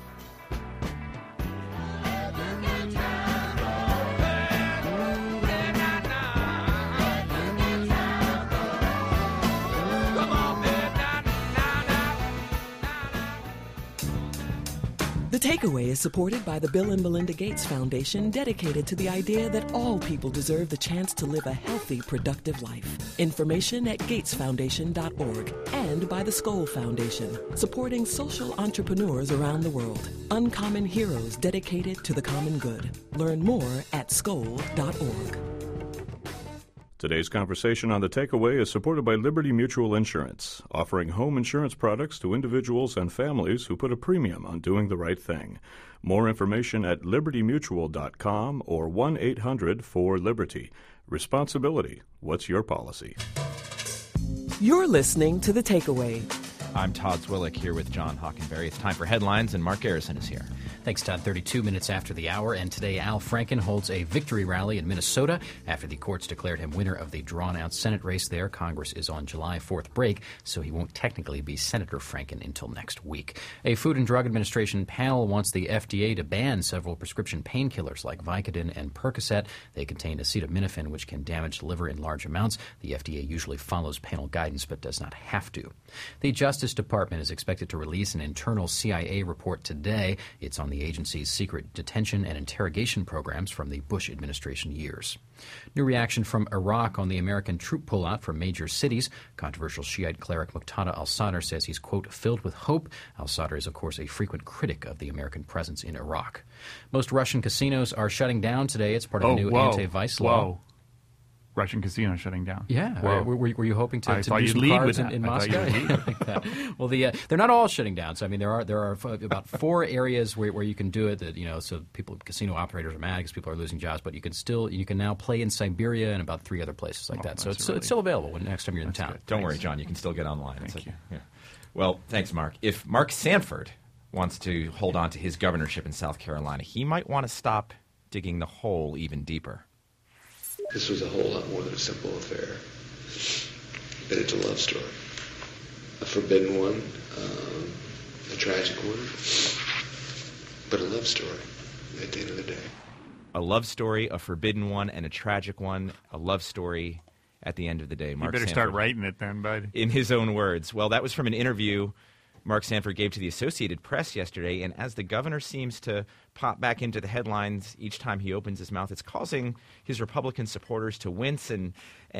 The Takeaway is supported by the Bill and Melinda Gates Foundation, dedicated to the idea that all people deserve the chance to live a healthy, productive life. Information at gatesfoundation.org, and by the Skoll Foundation, supporting social entrepreneurs around the world. Uncommon heroes dedicated to the common good. Learn more at skoll.org. Today's conversation on The Takeaway is supported by Liberty Mutual Insurance, offering home insurance products to individuals and families who put a premium on doing the right thing. More information at libertymutual.com or 1-800-4-LIBERTY. Responsibility. What's your policy? You're listening to The Takeaway. I'm Todd Zwillick here with John Hockenberry. It's time for headlines, and Mark Garrison is here. Thanks, Todd. 32 minutes after the hour, and today Al Franken holds a victory rally in Minnesota after the courts declared him winner of the drawn-out Senate race there. Congress is on July 4th break, so he won't technically be Senator Franken until next week. A Food and Drug Administration panel wants the FDA to ban several prescription painkillers like Vicodin and Percocet. They contain acetaminophen, which can damage the liver in large amounts. The FDA usually follows panel guidance but does not have to. The Justice Department is expected to release an internal CIA report today. It's on the agency's secret detention and interrogation programs from the Bush administration years. New reaction from Iraq on the American troop pullout from major cities. Controversial Shiite cleric Muqtada al-Sadr says he's, quote, filled with hope. Al-Sadr is, of course, a frequent critic of the American presence in Iraq. Most Russian casinos are shutting down today. It's part of a new anti-vice law. Russian casino shutting down. Yeah. Were you hoping to thought do you'd some lead cards with that. in I Moscow? thought you'd lead with that. Well, they're not all shutting down. So I mean, there are about 4 areas where you can do it. That so casino operators are mad because people are losing jobs. But you can now play in Siberia and about 3 other places like that. So it's still available next time you're in town. Don't worry, John. You can still get online. Thank you. Yeah. Well, thanks, Mark. If Mark Sanford wants to hold on to his governorship in South Carolina, he might want to stop digging the hole even deeper. This was a whole lot more than a simple affair. But it's a love story. A forbidden one, a tragic one, but a love story at the end of the day. A love story, a forbidden one, and a tragic one. A love story at the end of the day. Mark You better Sanford, start writing it then, bud. In his own words. Well, that was from an interview Mark Sanford gave to the Associated Press yesterday, and as the governor seems to pop back into the headlines each time he opens his mouth, it's causing his Republican supporters to wince and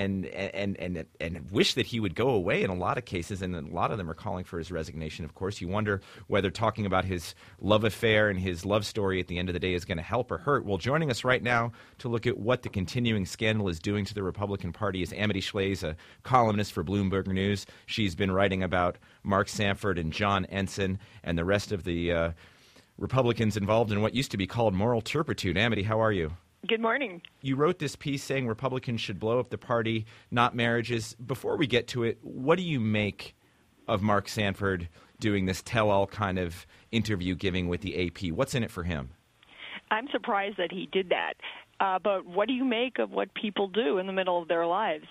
wish that he would go away in a lot of cases, and a lot of them are calling for his resignation, of course. You wonder whether talking about his love affair and his love story at the end of the day is going to help or hurt. Well, joining us right now to look at what the continuing scandal is doing to the Republican Party is Amity Shlaes, a columnist for Bloomberg News. She's been writing about Mark Sanford and John Ensign and the rest of the Republicans involved in what used to be called moral turpitude. Amity, how are you? Good morning. You wrote this piece saying Republicans should blow up the party, not marriages. Before we get to it, what do you make of Mark Sanford doing this tell-all kind of interview giving with the AP? What's in it for him? I'm surprised that he did that. But what do you make of what people do in the middle of their lives?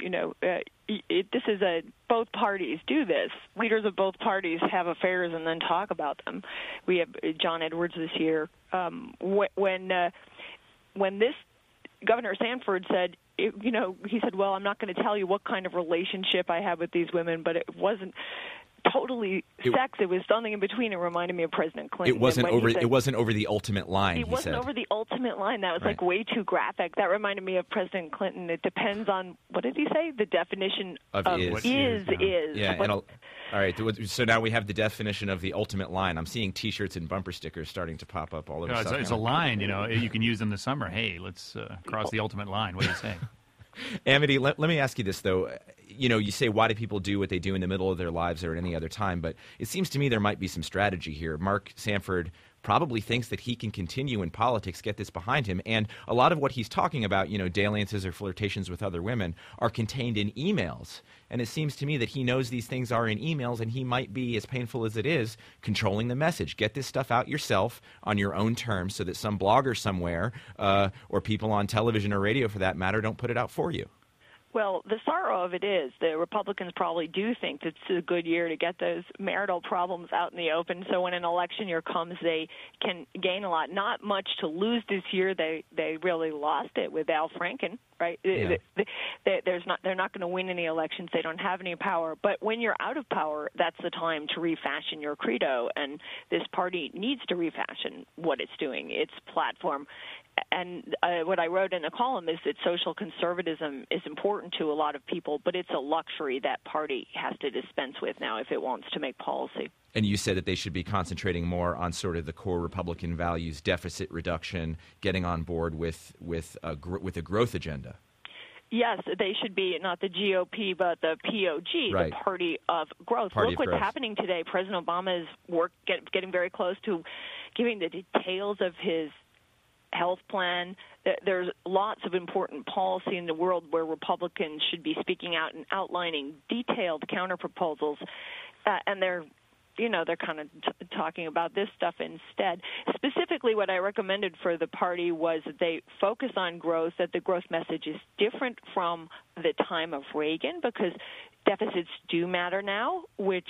Both parties do this. Leaders of both parties have affairs and then talk about them. We have John Edwards this year. When this Governor Sanford said, he said, well, I'm not going to tell you what kind of relationship I have with these women, but it wasn't totally sex. It was something in between. It reminded me of President Clinton. It wasn't over the ultimate line. It wasn't over the ultimate line. That was like way too graphic. That reminded me of President Clinton. It depends on, what did he say? The definition of is. Yeah. All right. So now we have the definition of the ultimate line. I'm seeing T-shirts and bumper stickers starting to pop up all over. It's a line. You can use in the summer. Hey, let's cross the ultimate line. What do you say? Amity, let me ask you this, though. You say, why do people do what they do in the middle of their lives or at any other time? But it seems to me there might be some strategy here. Mark Sanford probably thinks that he can continue in politics, get this behind him. And a lot of what he's talking about, dalliances or flirtations with other women, are contained in emails. And it seems to me that he knows these things are in emails, and he might be, as painful as it is, controlling the message. Get this stuff out yourself on your own terms so that some blogger somewhere or people on television or radio, for that matter, don't put it out for you. Well, the sorrow of it is the Republicans probably do think it's a good year to get those marital problems out in the open. So when an election year comes, they can gain a lot. Not much to lose this year. They really lost it with Al Franken, right? Yeah. They're not going to win any elections. They don't have any power. But when you're out of power, that's the time to refashion your credo. And this party needs to refashion what it's doing, its platform. And what I wrote in the column is that social conservatism is important to a lot of people, but it's a luxury that party has to dispense with now if it wants to make policy. And you said that they should be concentrating more on sort of the core Republican values, deficit reduction, getting on board with a growth agenda. Yes, they should be not the GOP, but the POG, right. The Party of Growth. Look what's happening today. President Obama is getting very close to giving the details of his health plan. There's lots of important policy in the world where Republicans should be speaking out and outlining detailed counterproposals, and they're kind of talking about this stuff instead. Specifically, what I recommended for the party was that they focus on growth, that the growth message is different from the time of Reagan because deficits do matter now, which,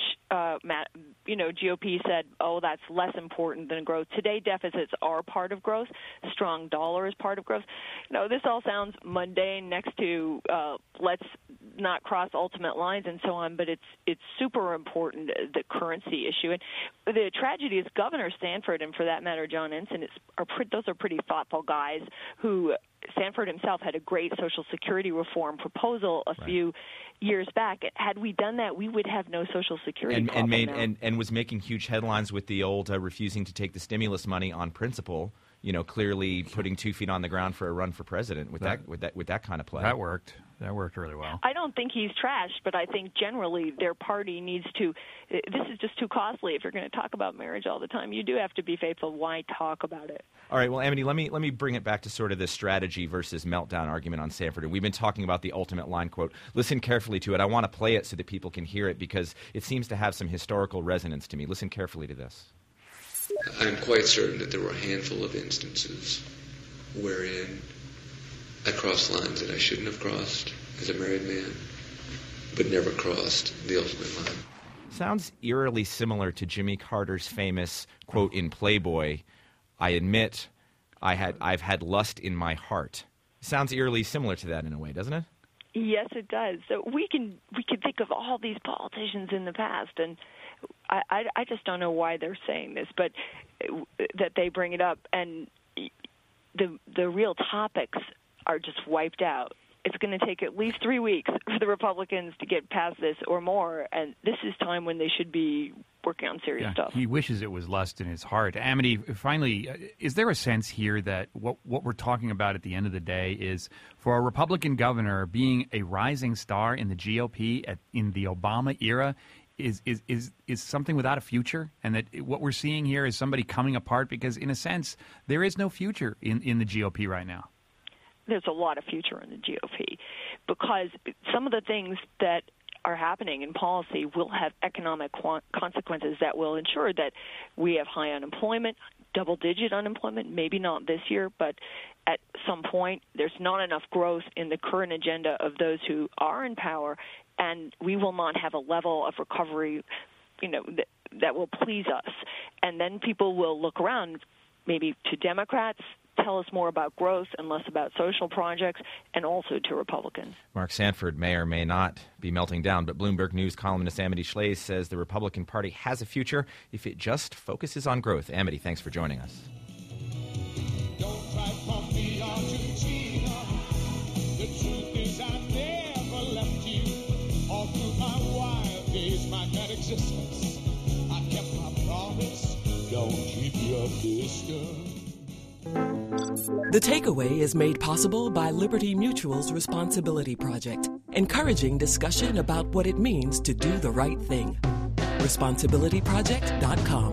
GOP said, that's less important than growth. Today, deficits are part of growth. Strong dollar is part of growth. This all sounds mundane next to let's not cross ultimate lines and so on, but it's super important, the currency issue. And the tragedy is Governor Sanford, and for that matter, John Ensign, those are pretty thoughtful guys who Sanford himself had a great Social Security reform proposal a few years back. Had we done that, we would have no Social Security and was making huge headlines with the old refusing to take the stimulus money on principle. Clearly putting 2 feet on the ground for a run for president with that kind of play. That worked. That worked really well. I don't think he's trashed, but I think generally their party needs to. This is just too costly. If you're going to talk about marriage all the time, you do have to be faithful. Why talk about it? All right. Well, Amity, let me bring it back to sort of the strategy versus meltdown argument on Sanford. And we've been talking about the ultimate line quote. Listen carefully to it. I want to play it so that people can hear it because it seems to have some historical resonance to me. Listen carefully to this. I'm quite certain that there were a handful of instances wherein I crossed lines that I shouldn't have crossed as a married man, but never crossed the ultimate line. Sounds eerily similar to Jimmy Carter's famous quote in Playboy, I admit I've had lust in my heart. Sounds eerily similar to that in a way, doesn't it? Yes, it does. So we can think of all these politicians in the past, and I just don't know why they're saying this, but that they bring it up, and the real topics are just wiped out. It's going to take at least 3 weeks for the Republicans to get past this or more, and this is time when they should be working on serious stuff. He wishes it was lust in his heart. Amity, finally, is there a sense here that what we're talking about at the end of the day is for a Republican governor being a rising star in the GOP in the Obama era is something without a future, and that what we're seeing here is somebody coming apart because, in a sense, there is no future in the GOP right now? There's a lot of future in the GOP because some of the things that are happening in policy will have economic consequences that will ensure that we have high unemployment, double-digit unemployment, maybe not this year, but at some point there's not enough growth in the current agenda of those who are in power, and we will not have a level of recovery, that will please us. And then people will look around, maybe to Democrats, tell us more about growth and less about social projects, and also to Republicans. Mark Sanford may or may not be melting down, but Bloomberg News columnist Amity Shlaes says the Republican Party has a future if it just focuses on growth. Amity, thanks for joining us. Don't try for me, Argentina. The truth is I never left you. All through my wild days, my mad existence, I kept my promise. Don't keep your distance. The Takeaway is made possible by Liberty Mutual's Responsibility Project, encouraging discussion about what it means to do the right thing. ResponsibilityProject.com.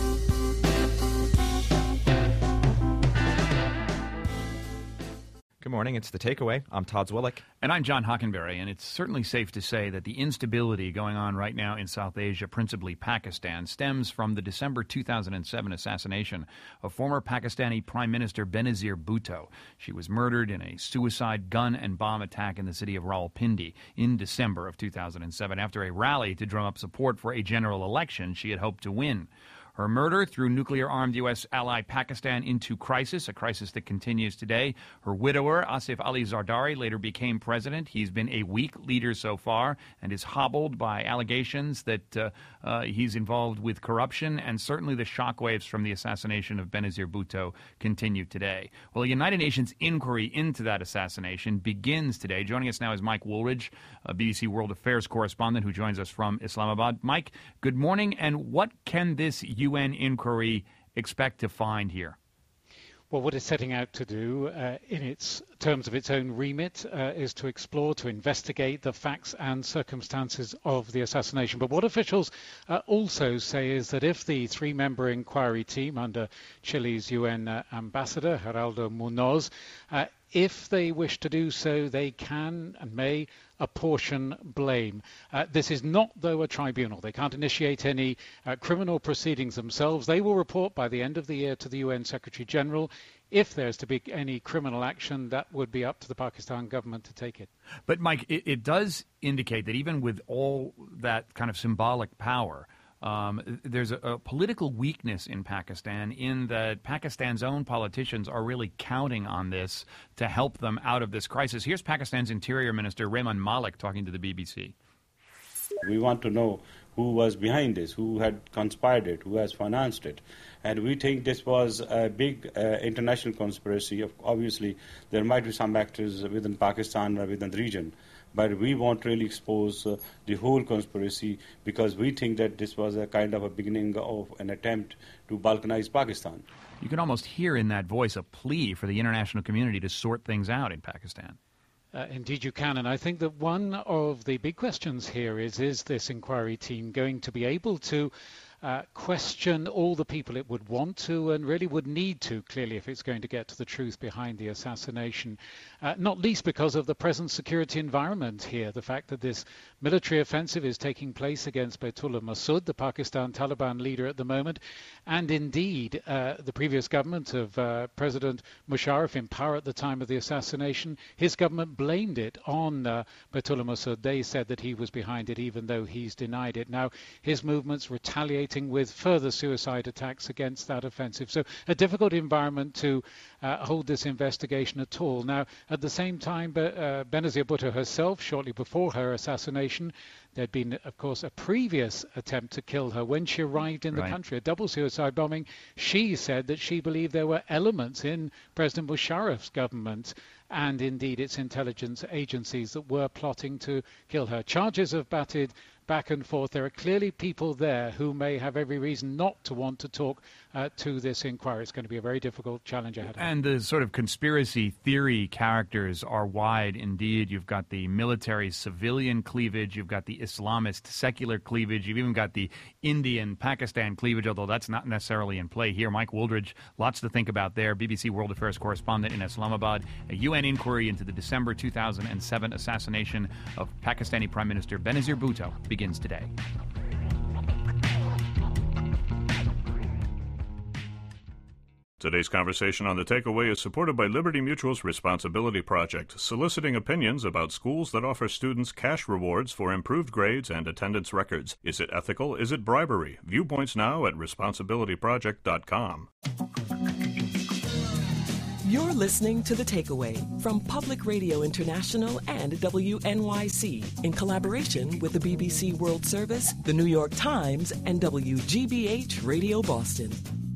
Good morning. It's The Takeaway. I'm Todd Zwillich. And I'm John Hockenberry, and it's certainly safe to say that the instability going on right now in South Asia, principally Pakistan, stems from the December 2007 assassination of former Pakistani Prime Minister Benazir Bhutto. She was murdered in a suicide gun and bomb attack in the city of Rawalpindi in December of 2007 after a rally to drum up support for a general election she had hoped to win. Her murder threw nuclear-armed U.S. ally Pakistan into crisis, a crisis that continues today. Her widower, Asif Ali Zardari, later became president. He's been a weak leader so far and is hobbled by allegations that he's involved with corruption, and certainly the shockwaves from the assassination of Benazir Bhutto continue today. Well, a United Nations inquiry into that assassination begins today. Joining us now is Mike Woolridge, a BBC World Affairs correspondent who joins us from Islamabad. Mike, good morning, and what can this UN inquiry expect to find here? Well, what it's setting out to do in its terms of its own remit is to explore, to investigate the facts and circumstances of the assassination. But what officials also say is that if the three-member inquiry team under Chile's UN ambassador, Geraldo Munoz, if they wish to do so, they can and may apportion blame. This is not, though, a tribunal. They can't initiate any criminal proceedings themselves. They will report by the end of the year to the UN Secretary General. If there's to be any criminal action, that would be up to the Pakistan government to take it. But, Mike, it does indicate that even with all that kind of symbolic power, there's a political weakness in Pakistan in that Pakistan's own politicians are really counting on this to help them out of this crisis. Here's Pakistan's Interior Minister Rehman Malik talking to the BBC. We want to know who was behind this, who had conspired it, who has financed it. And we think this was a big international conspiracy. Obviously, there might be some actors within Pakistan or within the region. But we won't really expose the whole conspiracy because we think that this was a kind of a beginning of an attempt to balkanize Pakistan. You can almost hear in that voice a plea for the international community to sort things out in Pakistan. Indeed you can, and I think that one of the big questions here is this inquiry team going to be able to question all the people it would want to and really would need to, clearly, if it's going to get to the truth behind the assassination, not least because of the present security environment here, the fact that this military offensive is taking place against Baitullah Masood, the Pakistan Taliban leader at the moment, and indeed the previous government of President Musharraf in power at the time of the assassination, his government blamed it on Baitullah Masood. They said that he was behind it even though he's denied it. Now his movement's retaliating with further suicide attacks against that offensive. So a difficult environment to hold this investigation at all. Now, at the same time, Benazir Bhutto herself, shortly before her assassination, there'd been, of course, a previous attempt to kill her when she arrived in the country, a double suicide bombing. She said that she believed there were elements in President Musharraf's government and indeed its intelligence agencies that were plotting to kill her. Charges have batted back and forth. There are clearly people there who may have every reason not to want to talk to this inquiry. It's going to be a very difficult challenge ahead. And the sort of conspiracy theory characters are wide indeed. You've got the military-civilian cleavage. You've got the Islamist secular cleavage. You've even got the Indian-Pakistan cleavage, although that's not necessarily in play here. Mike Woolridge, lots to think about there. BBC World Affairs correspondent in Islamabad. A UN inquiry into the December 2007 assassination of Pakistani Prime Minister Benazir Bhutto begins today. Today's conversation on The Takeaway is supported by Liberty Mutual's Responsibility Project, soliciting opinions about schools that offer students cash rewards for improved grades and attendance records. Is it ethical? Is it bribery? Viewpoints now at responsibilityproject.com. You're listening to The Takeaway from Public Radio International and WNYC in collaboration with the BBC World Service, the New York Times, and WGBH Radio Boston.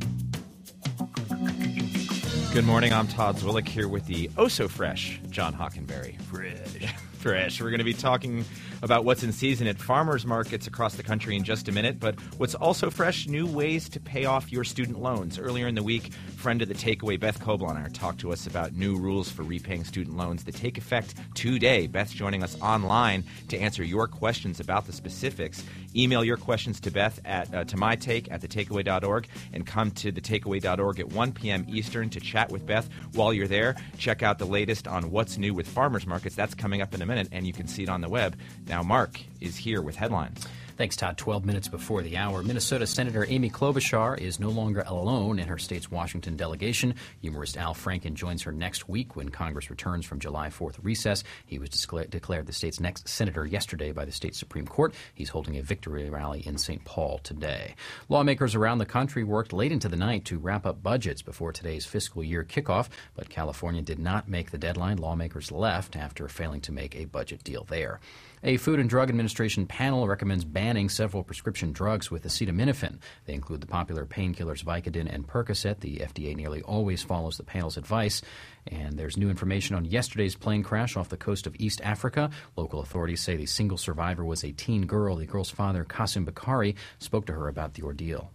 Good morning. I'm Todd Zwillich here with the oh-so-fresh John Hockenberry. Fresh. We're going to be talking about what's in season at farmers markets across the country in just a minute. But what's also fresh, new ways to pay off your student loans. Earlier in the week, friend of the Takeaway, Beth Kobliner, talked to us about new rules for repaying student loans that take effect today. Beth's joining us online to answer your questions about the specifics. Email your questions to Beth at to mytake@thetakeaway.org and come to thetakeaway.org at 1 p.m. Eastern to chat with Beth. While you're there, check out the latest on what's new with farmers markets. That's coming up in a minute, and you can see it on the web. Now, Mark is here with headlines. Thanks, Todd. 12 minutes before the hour. Minnesota Senator Amy Klobuchar is no longer alone in her state's Washington delegation. Humorist Al Franken joins her next week when Congress returns from July 4th recess. He was declared the state's next senator yesterday by the state Supreme Court. He's holding a victory rally in St. Paul today. Lawmakers around the country worked late into the night to wrap up budgets before today's fiscal year kickoff, but California did not make the deadline. Lawmakers left after failing to make a budget deal there. A Food and Drug Administration panel recommends banning several prescription drugs with acetaminophen. They include the popular painkillers Vicodin and Percocet. The FDA nearly always follows the panel's advice. And there's new information on yesterday's plane crash off the coast of East Africa. Local authorities say the single survivor was a teen girl. The girl's father, Qasim Bakari, spoke to her about the ordeal.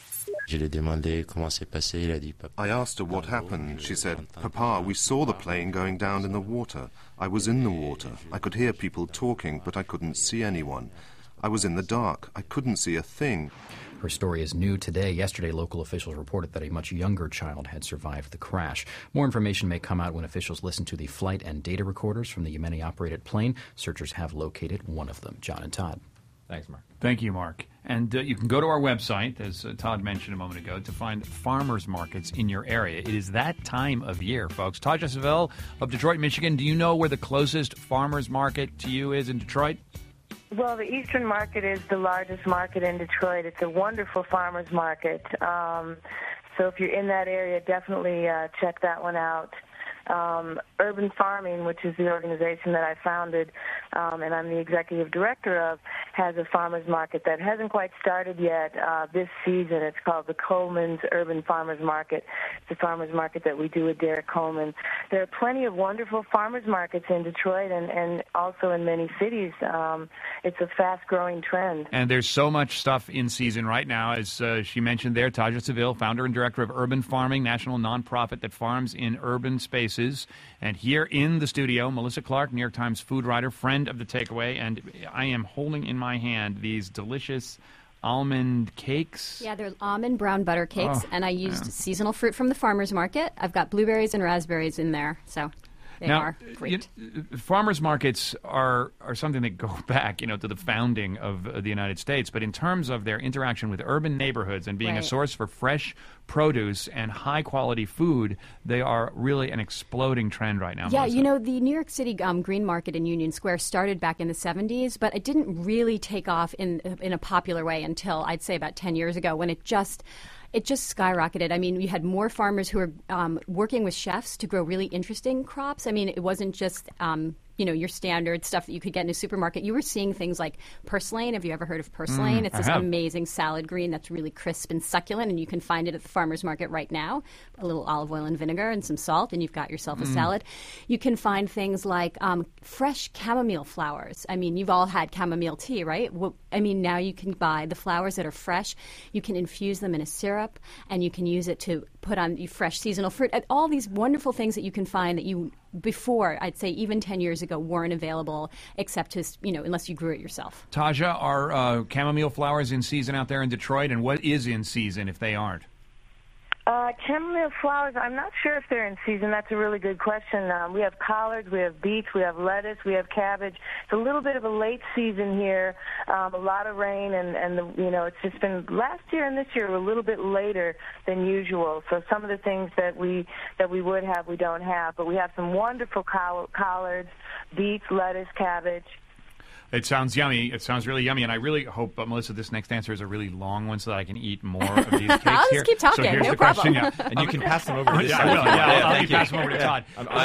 I asked her what happened. She said, "Papa, we saw the plane going down in the water. I was in the water. I could hear people talking, but I couldn't see anyone. I was in the dark. I couldn't see a thing." Her story is new today. Yesterday, local officials reported that a much younger child had survived the crash. More information may come out when officials listen to the flight and data recorders from the Yemeni-operated plane. Searchers have located one of them. John and Todd. Thanks, Mark. Thank you, Mark. And you can go to our website, as Todd mentioned a moment ago, to find farmers markets in your area. It is that time of year, folks. Taja Savelle of Detroit, Michigan. Do you know where the closest farmers market to you is in Detroit? Well, the Eastern Market is the largest market in Detroit. It's a wonderful farmers market. So if you're in that area, definitely check that one out. Urban Farming, which is the organization that I founded and I'm the executive director of, has a farmers market that hasn't quite started yet this season. It's called the Coleman's Urban Farmers Market. It's a farmers market that we do with Derek Coleman. There are plenty of wonderful farmers markets in Detroit and also in many cities. It's a fast-growing trend. And there's so much stuff in season right now. As she mentioned there, Taja Savelle, founder and director of Urban Farming, national nonprofit that farms in urban spaces. And here in the studio, Melissa Clark, New York Times food writer, friend of the Takeaway, and I am holding in my hand these delicious almond cakes. Yeah, they're almond brown butter cakes, and I used seasonal fruit from the farmer's market. I've got blueberries and raspberries in there, so they are great. Farmers markets are something that go back, to the founding of the United States. But in terms of their interaction with urban neighborhoods and being a source for fresh produce and high-quality food, they are really an exploding trend right now. Yeah, Melissa. The New York City Green Market in Union Square started back in the 70s, but it didn't really take off in a popular way until, I'd say, about 10 years ago, when it just skyrocketed. I mean, we had more farmers who were working with chefs to grow really interesting crops. I mean, it wasn't just your standard stuff that you could get in a supermarket. You were seeing things like purslane. Have you ever heard of purslane? It's this amazing salad green that's really crisp and succulent, and you can find it at the farmer's market right now. A little olive oil and vinegar and some salt, and you've got yourself a salad. You can find things like fresh chamomile flowers. I mean, you've all had chamomile tea, right? Well, I mean, now you can buy the flowers that are fresh. You can infuse them in a syrup, and you can use it to put on fresh seasonal fruit. All these wonderful things that you can find that you, before, I'd say even 10 years ago, weren't available except to, unless you grew it yourself. Taja, are chamomile flowers in season out there in Detroit, and what is in season if they aren't? Chamomile flowers, I'm not sure if they're in season. That's a really good question. We have collards, we have beets, we have lettuce, we have cabbage. It's a little bit of a late season here, a lot of rain, and it's just been, last year and this year were a little bit later than usual. So some of the things that we would have, we don't have. But we have some wonderful collards, beets, lettuce, cabbage. It sounds yummy. It sounds really yummy, and I really hope, Melissa, this next answer is a really long one so that I can eat more of these cakes. I'll just keep talking. So here's no the problem. question. And you can pass them over to this side. I'll pass them over to Todd.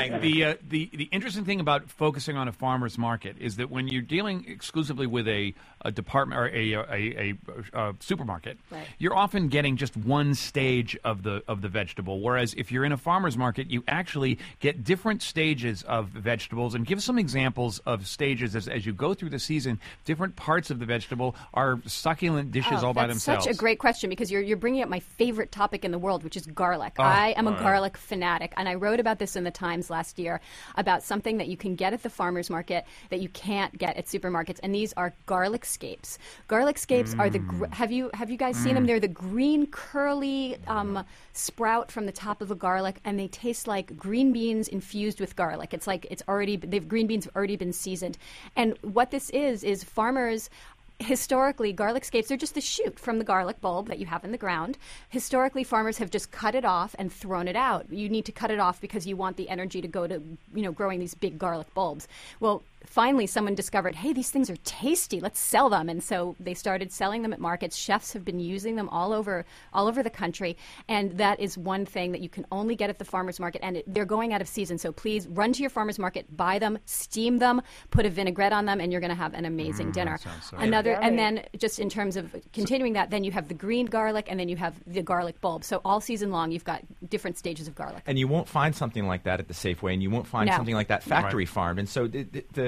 The interesting thing about focusing on a farmer's market is that when you're dealing exclusively with a department or a supermarket, you're often getting just one stage of the vegetable. Whereas if you're in a farmer's market, you actually get different stages of vegetables. And give some examples of stages as you go through the the season, different parts of the vegetable are succulent dishes all by themselves? That's such a great question, because you're bringing up my favorite topic in the world, which is garlic. I am a garlic fanatic, and I wrote about this in the Times last year about something that you can get at the farmer's market that you can't get at supermarkets, and these are garlic scapes. Garlic scapes are have you guys seen them? They're the green curly sprout from the top of a garlic, and they taste like green beans infused with garlic. It's like green beans have already been seasoned. And what this is farmers. Historically, garlic scapes are just the shoot from the garlic bulb that you have in the ground. Historically, farmers have just cut it off and thrown it out. You need to cut it off because you want the energy to go to, growing these big garlic bulbs. Well, finally, someone discovered, hey, these things are tasty. Let's sell them. And so they started selling them at markets. Chefs have been using them all over the country. And that is one thing that you can only get at the farmer's market. And they're going out of season. So please run to your farmer's market, buy them, steam them, put a vinaigrette on them, and you're going to have an amazing dinner. And then just in terms of continuing that, then you have the green garlic, and then you have the garlic bulb. So all season long, you've got different stages of garlic. And you won't find something like that at the Safeway, and you won't find something like that factory farmed. And so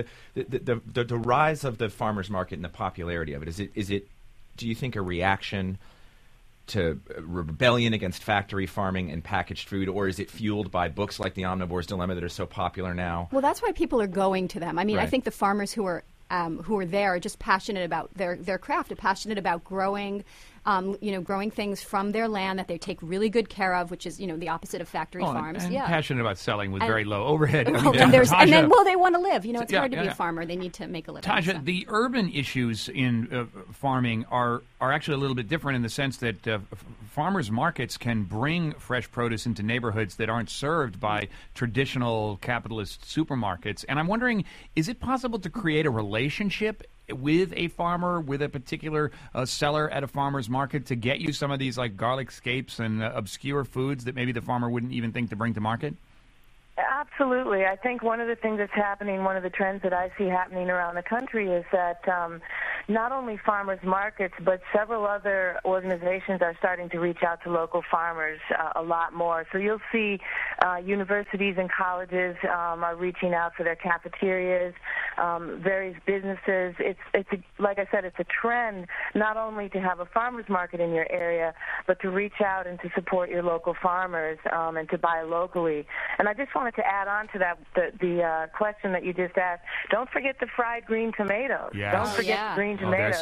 the rise of the farmer's market and the popularity of it, is it do you think a reaction to rebellion against factory farming and packaged food, or is it fueled by books like The Omnivore's Dilemma that are so popular now? Well, that's why people are going to them. I mean, I think the farmers who are there are just passionate about their craft, are passionate about growing things from their land that they take really good care of, which is, the opposite of factory farms. And passionate about selling with very low overhead. And then they want to live. It's hard to be a farmer. They need to make a living. Taja, the urban issues in farming are actually a little bit different in the sense that farmers markets can bring fresh produce into neighborhoods that aren't served by traditional capitalist supermarkets. And I'm wondering, is it possible to create a relationship with a farmer, with a particular seller at a farmer's market to get you some of these like garlic scapes and obscure foods that maybe the farmer wouldn't even think to bring to market? Absolutely. I think one of the things that's happening, one of the trends that I see happening around the country is that not only farmers markets, but several other organizations are starting to reach out to local farmers a lot more. So you'll see universities and colleges are reaching out for their cafeterias, various businesses. Like I said, it's a trend not only to have a farmers market in your area, but to reach out and to support your local farmers and to buy locally. And I just wanted to add on to that the question that you just asked. Don't forget the fried green tomatoes. Yes. Don't forget the green tomatoes.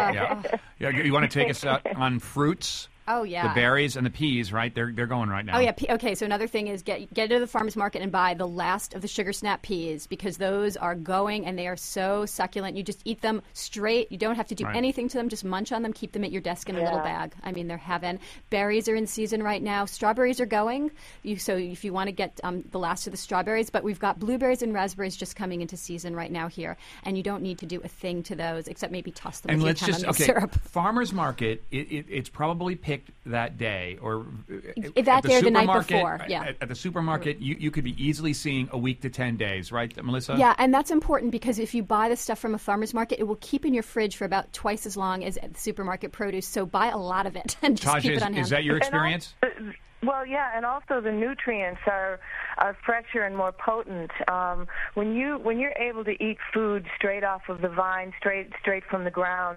You want to take us out on fruits? Oh, yeah. The berries and the peas, right? They're going right now. Oh, yeah. Okay, so another thing is get to the farmer's market and buy the last of the sugar snap peas, because those are going and they are so succulent. You just eat them straight. You don't have to do anything to them. Just munch on them. Keep them at your desk in a little bag. I mean, they're heaven. Berries are in season right now. Strawberries are going. So if you want to get the last of the strawberries, but we've got blueberries and raspberries just coming into season right now here, and you don't need to do a thing to those except maybe toss them and a few times on the syrup. Farmer's market, it's probably picked that day or that day or the night before. At the supermarket, you could be easily seeing a week to 10 days, right, Melissa? Yeah, and that's important because if you buy the stuff from a farmer's market, it will keep in your fridge for about twice as long as at the supermarket produce. So buy a lot of it and just keep it on hand. Is that your experience? Well, yeah, and also the nutrients are fresher and more potent. When you're able to eat food straight off of the vine, straight from the ground,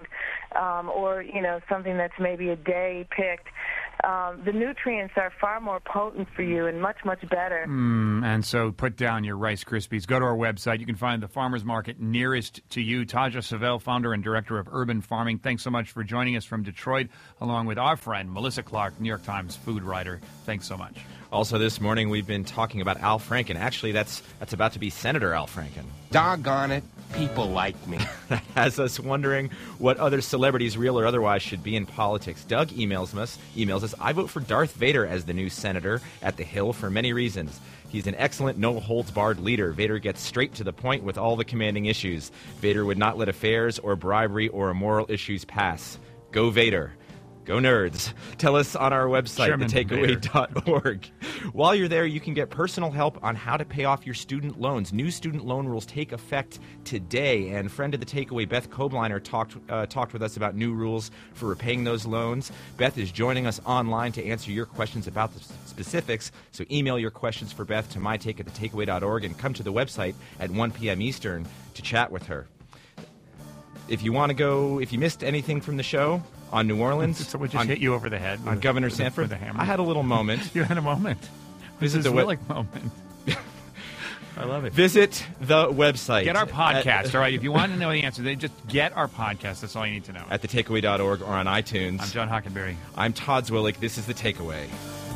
or something that's maybe a day picked, the nutrients are far more potent for you and much, much better. And so put down your Rice Krispies. Go to our website. You can find the farmer's market nearest to you. Taja Savell, founder and director of Urban Farming. Thanks so much for joining us from Detroit, along with our friend Melissa Clark, New York Times food writer. Thanks so much. Also this morning, we've been talking about Al Franken. Actually, that's about to be Senator Al Franken. Doggone it, people like me. That has us wondering what other celebrities, real or otherwise, should be in politics. Doug emails us, I vote for Darth Vader as the new senator at the Hill for many reasons. He's an excellent, no-holds-barred leader. Vader gets straight to the point with all the commanding issues. Vader would not let affairs or bribery or immoral issues pass. Go Vader. Go Nerds. Tell us on our website, thetakeaway.org. While you're there, you can get personal help on how to pay off your student loans. New student loan rules take effect today, and friend of the Takeaway, Beth Kobliner, talked with us about new rules for repaying those loans. Beth is joining us online to answer your questions about the specifics, so email your questions for Beth to mytake@thetakeaway.org and come to the website at 1 p.m. Eastern to chat with her. if you want to go, if you missed anything from the show on New Orleans. Someone just hit you over the head on Governor Sanford. With a hammer. I had a little moment. You had a moment. Visit the moment. I love it. Visit the website. Get our podcast, all right? If you want to know the answer, then just get our podcast. That's all you need to know. At thetakeaway.org or on iTunes. I'm John Hockenberry. I'm Todd Zwillich. This is The Takeaway.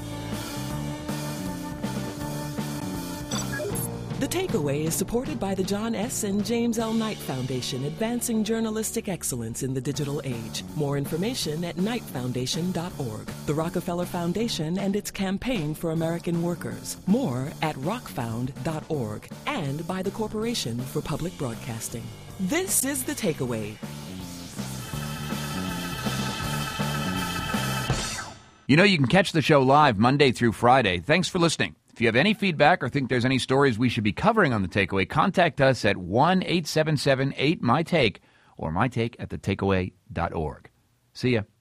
The Takeaway is supported by the John S. and James L. Knight Foundation, advancing journalistic excellence in the digital age. More information at knightfoundation.org. The Rockefeller Foundation and its campaign for American workers. More at rockfound.org. And by the Corporation for Public Broadcasting. This is The Takeaway. You know, you can catch the show live Monday through Friday. Thanks for listening. If you have any feedback or think there's any stories we should be covering on The Takeaway, contact us at 1-877-8-MY-TAKE or mytake@thetakeaway.org. See ya.